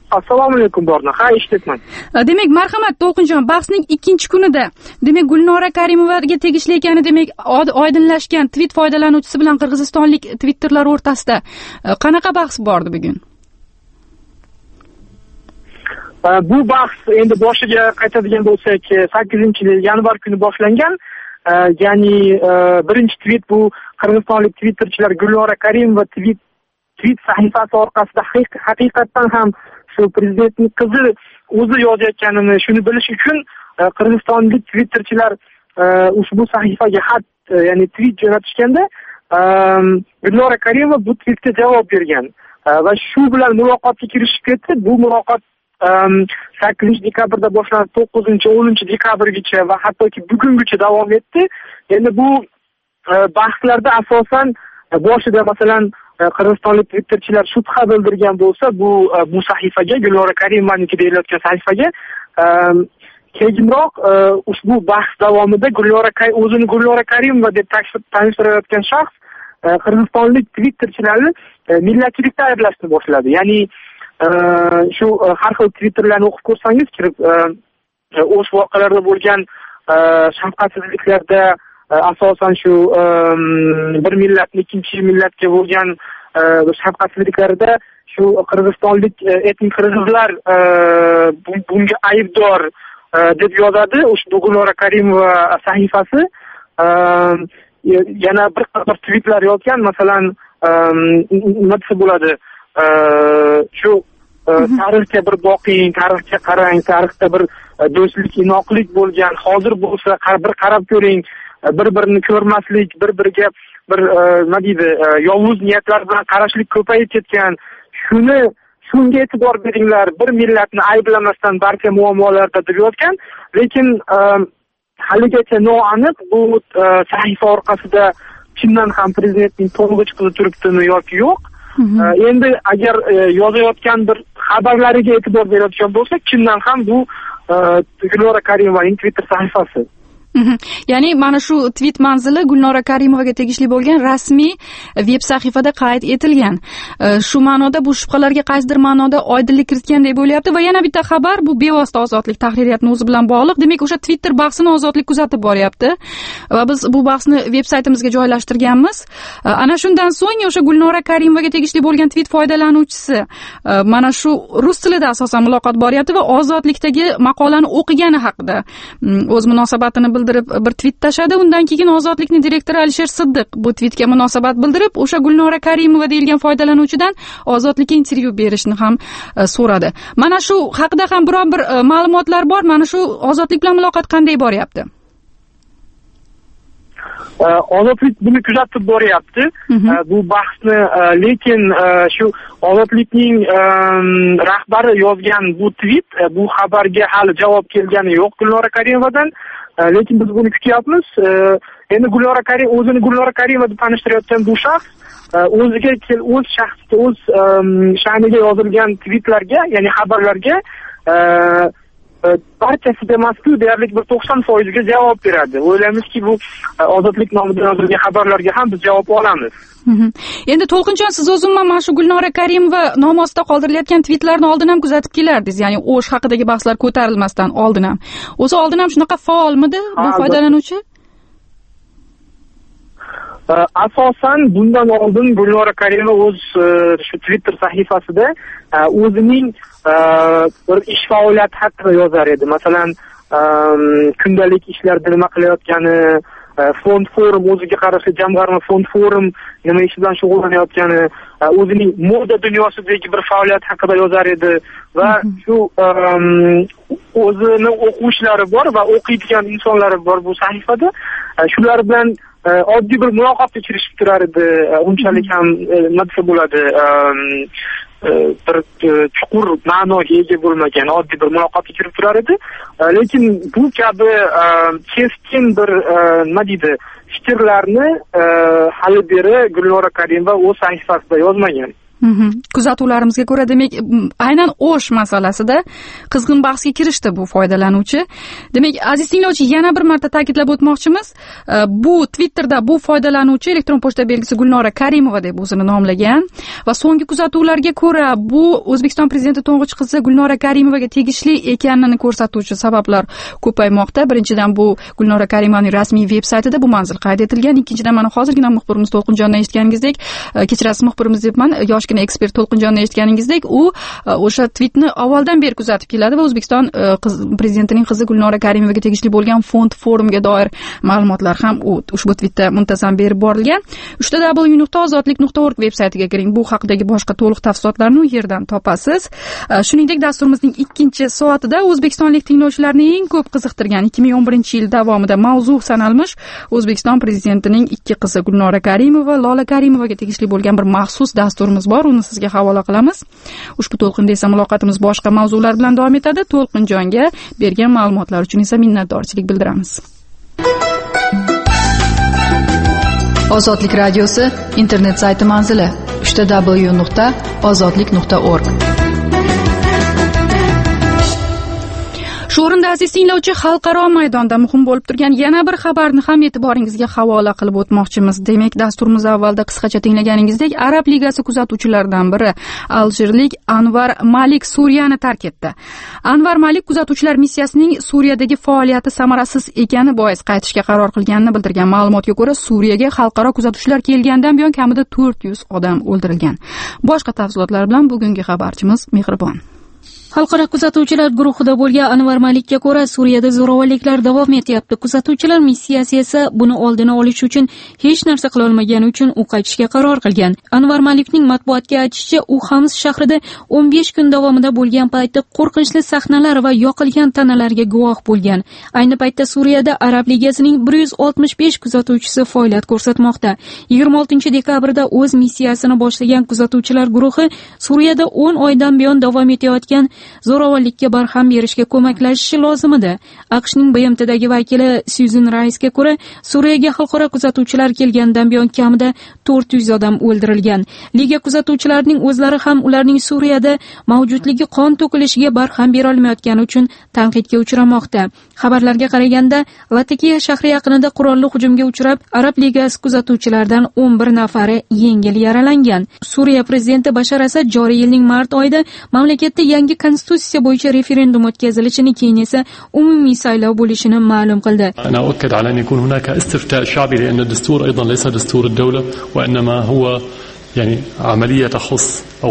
Assalomu alaykum Borna. Ha, eshityapman.
Demak, marhamat To'lqinjon, bahsning ikkinchi kunida, demak, Gulnora Karimovaga tegishli ekani demak oydinlashgan tweet foydalanuvchisi bilan qirg'izistonlik Twitterlar o'rtasida qanaqa bahs bordi bugun?
Bu bahs endi boshiga qaytadigan bo'lsak, 8-yanvar kuni boshlangan. Ya'ni birinchi tweet bu qirg'izistonlik twitterchilar Gulnora Karimova tweet sahifasi orqasida haqiqatdan ham shu prezidentning qizi o'zi yozayotganini shuni bilish uchun qirg'izistonlik twitterchilar ushbu sahifaga xat, ya'ni tweet jo'natishganda Gulnora Karimova bu tweetga javob bergan va shu bilan muloqotga kirishib ketdi. Bu muloqot 8-dekabrda boshlanib 9-10 dekabrgacha va hattoki bugungacha davom etdi. Endi bu bahslarda asosan boshida masalan qirg'izistonlik twitterchilar shubha bildirgan bo'lsa, bu sahifaga, Gulnora Karimovaniki deyilayotgan sahifaga keyinroq ushbu bahs davomida o'zini Gulnora Karimova deb tanishtirayotgan shaxs qirg'izistonlik twitterchilarni millatchilikda ayblashni boshladi. Ya'ni shu har xil twitterlarni o'qib ko'rsangiz, kirib o'sh voqealarda bo'lgan shafqatsizliklarda asosan shu bir millatni ikkinchi millatga bo'lgan shafqatsizliklarda shu qirg'izistonlik etnik qirg'izlar bunga aybdor deb yozadi ushbu Gulnora Karimova sahifasi. Yana bir qator tweetlar yozgan, masalan nima desa bo'ladi, shu tarixga bir boqing, tarixga qarang, tarixda bir do'stlik, inoqlik bo'lgan, hozir bo'lsa bir qarab ko'ring, bir-birini ko'rmaslik, bir-biriga bir nima deydi, yovuz niyatlar bilan qarashlik ko'payib ketgan. Shunga e'tibor beringlar, bir millatni ayblamasdan barcha muammolarda deb yozgan. Lekin haligacha noaniq bu sahifa orqasida chindan ham prezidentning to'ng'ich qizi turibdimi yoki yo'q. Endi agar yozayotgan bir xabarlariga e'tibor berayotgan bo'lsak, chindan ham bu Gulnora Karimovaning Twitter sahifasi.
Ya'ni mana shu tweet manzili Gulnora Karimovaga tegishli bo'lgan rasmiy veb sahifada qayd etilgan. Shu ma'noda bu shubhalarga qaysidir ma'noda oydinlik kiritgan deb o'ylayapti. Va yana bitta xabar, bu bevosita Ozodlik tahririyatining o'zi bilan bog'liq. Demak, o'sha Twitter bahsini Ozodlik kuzatib boryapti va biz bu bahsni veb saytimizga joylashtirganmiz. Ana shundan so'ng o'sha Gulnora Karimovaga tegishli bo'lgan tweet foydalanuvchisi mana shu rus tilida asosan muloqot boryapti va Ozodlikdagi maqolani o'qigani haqida o'z munosabatini bildirib bir tweet tashadi. Undan keyin Ozodlikning direktori Alisher Siddiq bu tweetga munosabat bildirib, o'sha Gulnora Karimova deyilgan foydalanuvchidan Ozodlikka intervyu berishni ham so'radi. Mana shu haqida ham biron bir ma'lumotlar bor. Mana shu Ozodlik bilan muloqot qanday boryapti?
Ozodlik buni kuzatib boryapti. Bu bahsni, lekin shu Ozodlikning rahbari yozgan bu tweet, bu xabarga hali javob kelgani yo'q Gulnora Karimovadan. Lekin biz buni kutyapmiz. Endi o'zini Gulnora Karimova deb tanishtirayotgan bu shaxs o'ziga o'z shaxsiga, o'z sha'niga yozilgan tweetlarga, ya'ni xabarlarga barchasi emas-ku, deyarli bir 90%ga javob beradi. O'ylaymizki, bu Ozodlik nomidan yozilgan xabarlarga ham biz javob olamiz.
Endi To'lqinjon, siz o'zingizman mana shu Gulnora Karimova nomi ostida qoldirilayotgan tweetlarni oldin ham kuzatib kelardingiz, ya'ni o'sh haqidagi bahslar ko'tarilmasdan oldin ham. O'zi oldin ham shunaqa faolmidi bu foydalanuvchi?
Asosan bundan oldin Gulnora Karimova o'z shu Twitter sahifasida o'zining bir ish faoliyati haqida yozar edi. Masalan, kundalik ishlarda nima qilayotgani, fond forum, o'ziga qarashli jamg'arma fond forum nima ish bilan shug'ullanayotgani, o'zining moda dunyosidagi bir faoliyat haqida yozar edi va shu o'zini o'quvchilari bor va o'qiydigan insonlari bor bu sahifada. Shular bilan oddiy bir muloqotga kirishib turar edi. Unchalik ham nima desa bo'ladi, bir chuqur ma'noga ega bo'lmagan oddiy bir muloqotga kirib turar edi. Lekin bu kabi keskin bir nima deydi, fikrlarni hali beri Gulnora Karimova o'z sahifasida yozmagan.
Kuzatuvlarimizga ko'ra, demak, aynan O'sh masalasida qizg'in bahsga kirishdi bu foydalanuvchi. Demak, aziz tinglovchi, yana bir marta ta'kidlab o'tmoqchimiz, bu Twitterda bu foydalanuvchi elektron pochta belgisi Gulnora Karimova deb o'zini nomlagan va so'nggi kuzatuvlarga ko'ra, bu O'zbekiston prezidenti to'ng'ich qizi Gulnora Karimovaga tegishli ekanini ko'rsatuvchi sabablar ko'paymoqda. Birinchidan, bu Gulnora Karimovaning rasmiy veb-saytida bu manzil qayd etilgan. Ikkinchidan, mana hozirgina muxbirimiz To'lqinjondan eshitganingizdek, kechirasiz muxbirimiz debman, yoshgina ekspert To'lqinjonni eshitganingizdek, u o'sha tweetni avvaldan beri kuzatib keladi va O'zbekiston prezidentining qizi Gulnora Karimovaga tegishli bo'lgan fond forumga doir ma'lumotlar ham ushbu tweetda muntazam berib borilgan. www.ozodlik.org veb-saytiga kiring. Bu haqidagi boshqa to'liq tafsilotlarni u yerdan topasiz. Shuningdek, dasturimizning ikkinchi soatida o'zbekistonlik tinglovchilarni eng ko'p qiziqtirgan 2011-yil davomida mavzu sanalmish O'zbekiston prezidentining ikki qizi Gulnora Karimova va Lola Karimovaga tegishli bo'lgan bir maxsus dasturimiz bor. Uni sizga havola qilamiz. Ushbu to'lqinda esa muloqotimiz boshqa mavzular bilan davom etadi. To'lqinjonga bergan ma'lumotlar uchun esa minnatdorchilik bildiramiz. Ozodlik radiosi internet sayti manzili www.ozodlik.org. Shu o'rinda aziz tinglovchi, xalqaro maydonda muhim bo'lib turgan yana bir xabarni ham e'tiboringizga havola qilib o'tmoqchimiz. Demak, dasturimiz avvalda qisqacha tinglaganingizdek, Arab ligasi kuzatuvchilaridan biri aljerlik Anvar Malik Suriyani tark etdi. Anvar Malik kuzatuvchilar missiyasining Suriyadagi faoliyati samarasiz ekani bois qaytishga qaror qilganini bildirgan. Ma'lumotga ko'ra, Suriyaga xalqaro kuzatuvchilar kelgandan buyon kamida 400 odam o'ldirilgan. Boshqa tafsilotlar bilan bugungi xabarchimiz Mehribon.
Xalqaro kuzatuvchilar guruhida bo'lgan Anvar Malikka ko'ra, Suriyada zo'ravonliklar davom etyapti. Kuzatuvchilar missiyasi esa buni oldini olish uchun hech narsa qila olmagani uchun u qaytishga qaror qilgan. Anvar Malikning matbuotga aytishicha, u Xams shahrida 15 kun davomida bo'lgan paytda qo'rqinchli sahnalar va yoqilgan tanalarga guvoh bo'lgan. Ayni paytda Suriyada Arab ligasining 165 kuzatuvchisi faoliyat ko'rsatmoqda. 26 dekabrda o'z missiyasini boshlagan kuzatuvchilar guruhi Suriyada 10 oydan buyon davom etayotgan zo'ravonlikka barham berishga ko'maklashishi lozim edi. AQShning BMTdagi vakili Susan Rice'ga ko'ra, Suriyaga xalqaro kuzatuvchilar kelgandan buyon kamida 400 odam o'ldirilgan. Liga kuzatuvchilarining o'zlari ham ularning Suriyada mavjudligi qon to'kilishiga barham bera olmayotgani uchun tanqidga uchramoqda. Xabarlarga qaraganda, Latakiya shahri yaqinida qurolli hujumga uchrab, Arab ligasi kuzatuvchilaridan 11 nafari yengil yaralangan. Suriya prezidenti Bashar Asad joriy yilning mart oyida mamlakatda yangi konstitutsiya bo'yicha referendum o'tkazilishini, keyin esa umumiy saylov bo'lishini ma'lum qildi.
أنا أؤكد على أن يكون هناك استفتاء شعبي لأن الدستور أيضا ليس دستور الدولة وإنما هو يعني عملية تخص أو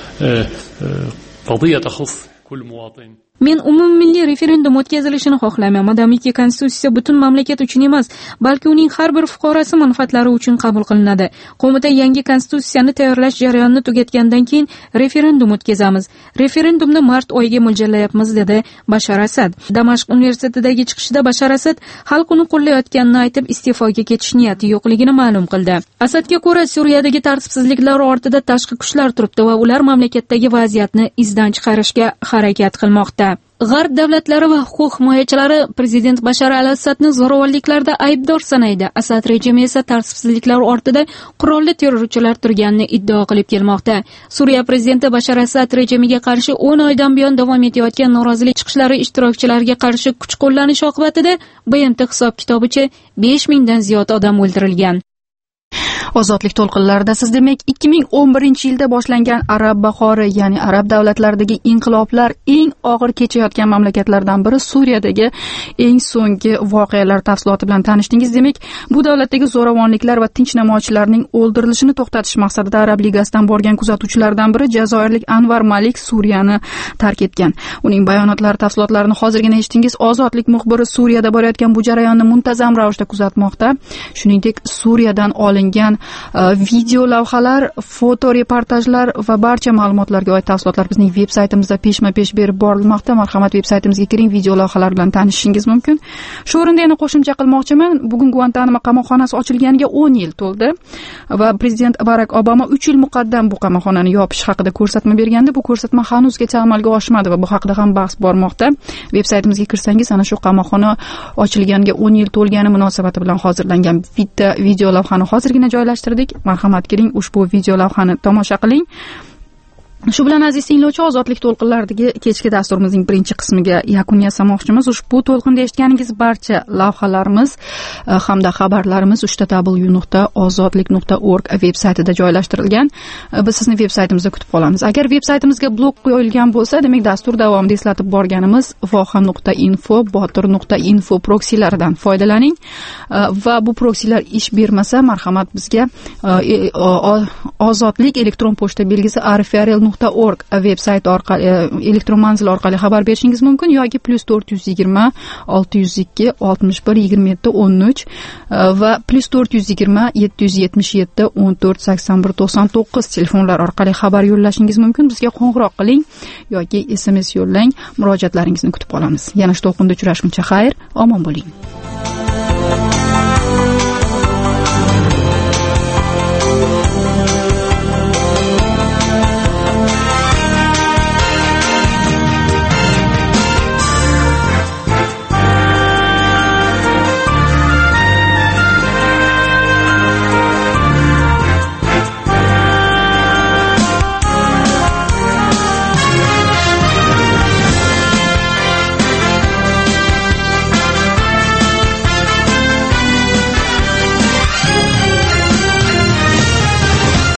قضية تخص كل مواطن.
Men umummilliy referendum o'tkazilishini xohlayman. Madamiki konstitutsiya butun mamlakat uchun emas, balki uning har bir fuqarosi manfaatlari uchun qabul qilinadi. Qo'mita yangi konstitutsiyani tayyorlash jarayonini tugatgandan keyin referendum o'tkazamiz. Referendumni mart oyiga mo'ljallayapmiz, dedi Bashar Asad. Damashq universitetidagi chiqishida Bashar Asad xalq uni qo'llayotganini aytib, iste'foga ketish niyati yo'qligini ma'lum qildi. Asadga ko'ra, Suriyadagi tartibsizliklar ortida tashqi kuchlar turibdi va ular mamlakatdagi vaziyatni izdan chiqarishga harakat qilmoqda. G'arb davlatlari va huquq himoyachilari prezident Bashar al-Asadni zo'ravonliklarda aybdor sanaydi. Asad rejimi esa tartibsizliklar ortida qurolli terrorchilar turganini iddao qilib kelmoqda. Suriya prezidenti Bashar Asad rejimiga qarshi 10 oydan buyon davom etayotgan norozilik chiqishlari ishtirokchilariga qarshi kuch qo'llanish oqibatida BMT hisob-kitobicha 5000 dan ziyod odam o'ldirilgan.
Ozodlik to'lqinlarida siz demak 2011-yilda boshlangan Arab bahori, ya'ni Arab davlatlaridagi inqiloblar eng og'ir kechayotgan mamlakatlardan biri Suriyadagi eng so'nggi voqealar tafsiloti bilan tanishdingiz. Demak, bu davlatdagi zo'ravonliklar va tinch namoyishchilarning o'ldirilishini to'xtatish maqsadida Arab ligasidan borgan kuzatuvchilardan biri jazoirlik Anvar Malik Suriyani tark etgan. Uning bayonotlari tafsilotlarini hozirgina eshitdingiz. Ozodlik muxbiri Suriyada borayotgan bu jarayonni muntazam ravishda kuzatmoqda. Shuningdek, Suriyadan olingan video lavhalar, foto reportajlar va barcha ma'lumotlarga oid tafsilotlar bizning veb-saytimizda peshma-pesh berib borilmoqda. Marhamat, veb-saytimizga kiring, video lavhalar bilan tanishishingiz mumkin. Shu o'rinda yana qo'shimcha qilmoqchiman. Bugun Guantanamo qamoqxonasi ochilganiga 10 yil to'ldi va prezident Barak Obama 3 yil muqaddam bu qamoqxonani yopish haqida ko'rsatma bergandi. Bu ko'rsatma hanuzgacha amalga oshmadi va bu haqida ham bahs bormoqda. Veb-saytimizga kirsangiz, ana shu qamoqxona ochilganiga 10 yil to'lgani munosabati bilan hozirlangan bitta video lavhani hozirgina joylashtirdik. joylashtirdik. Marhamat qiling, ushbu video lavhani tomosha qiling. Shu bilan aziz tinglovchi, ozodlik to'lqinlaridagi kechki dasturimizning birinchi qismiga yakun yasamoqchimiz. Ushbu to'lqinda eshitganingiz barcha lavhalarimiz hamda xabarlarimiz www.ozodlik.org veb saytida joylashtirilgan. Biz sizni veb saytimizda kutib qolamiz. Agar veb saytimizga blok qo'yilgan bo'lsa, demak dastur davomida eslatib borganimiz voha.info, botir.info proksilaridan foydalaning va bu proksilar ish bermasa, marhamat bizga ozodlik elektron pochta belgisi arifrl.org veb sayti orqali elektron manzil orqali xabar berishingiz mumkin yoki +420 602 61 27 13 va +420 777 14 81 99 telefonlar orqali xabar yo'llashingiz mumkin. Bizga qo'ng'iroq qiling yoki SMS yo'llang. Murojaatlaringizni kutib qolamiz. Yana shu to'lqinda uchrashguncha xayr, omon bo'ling.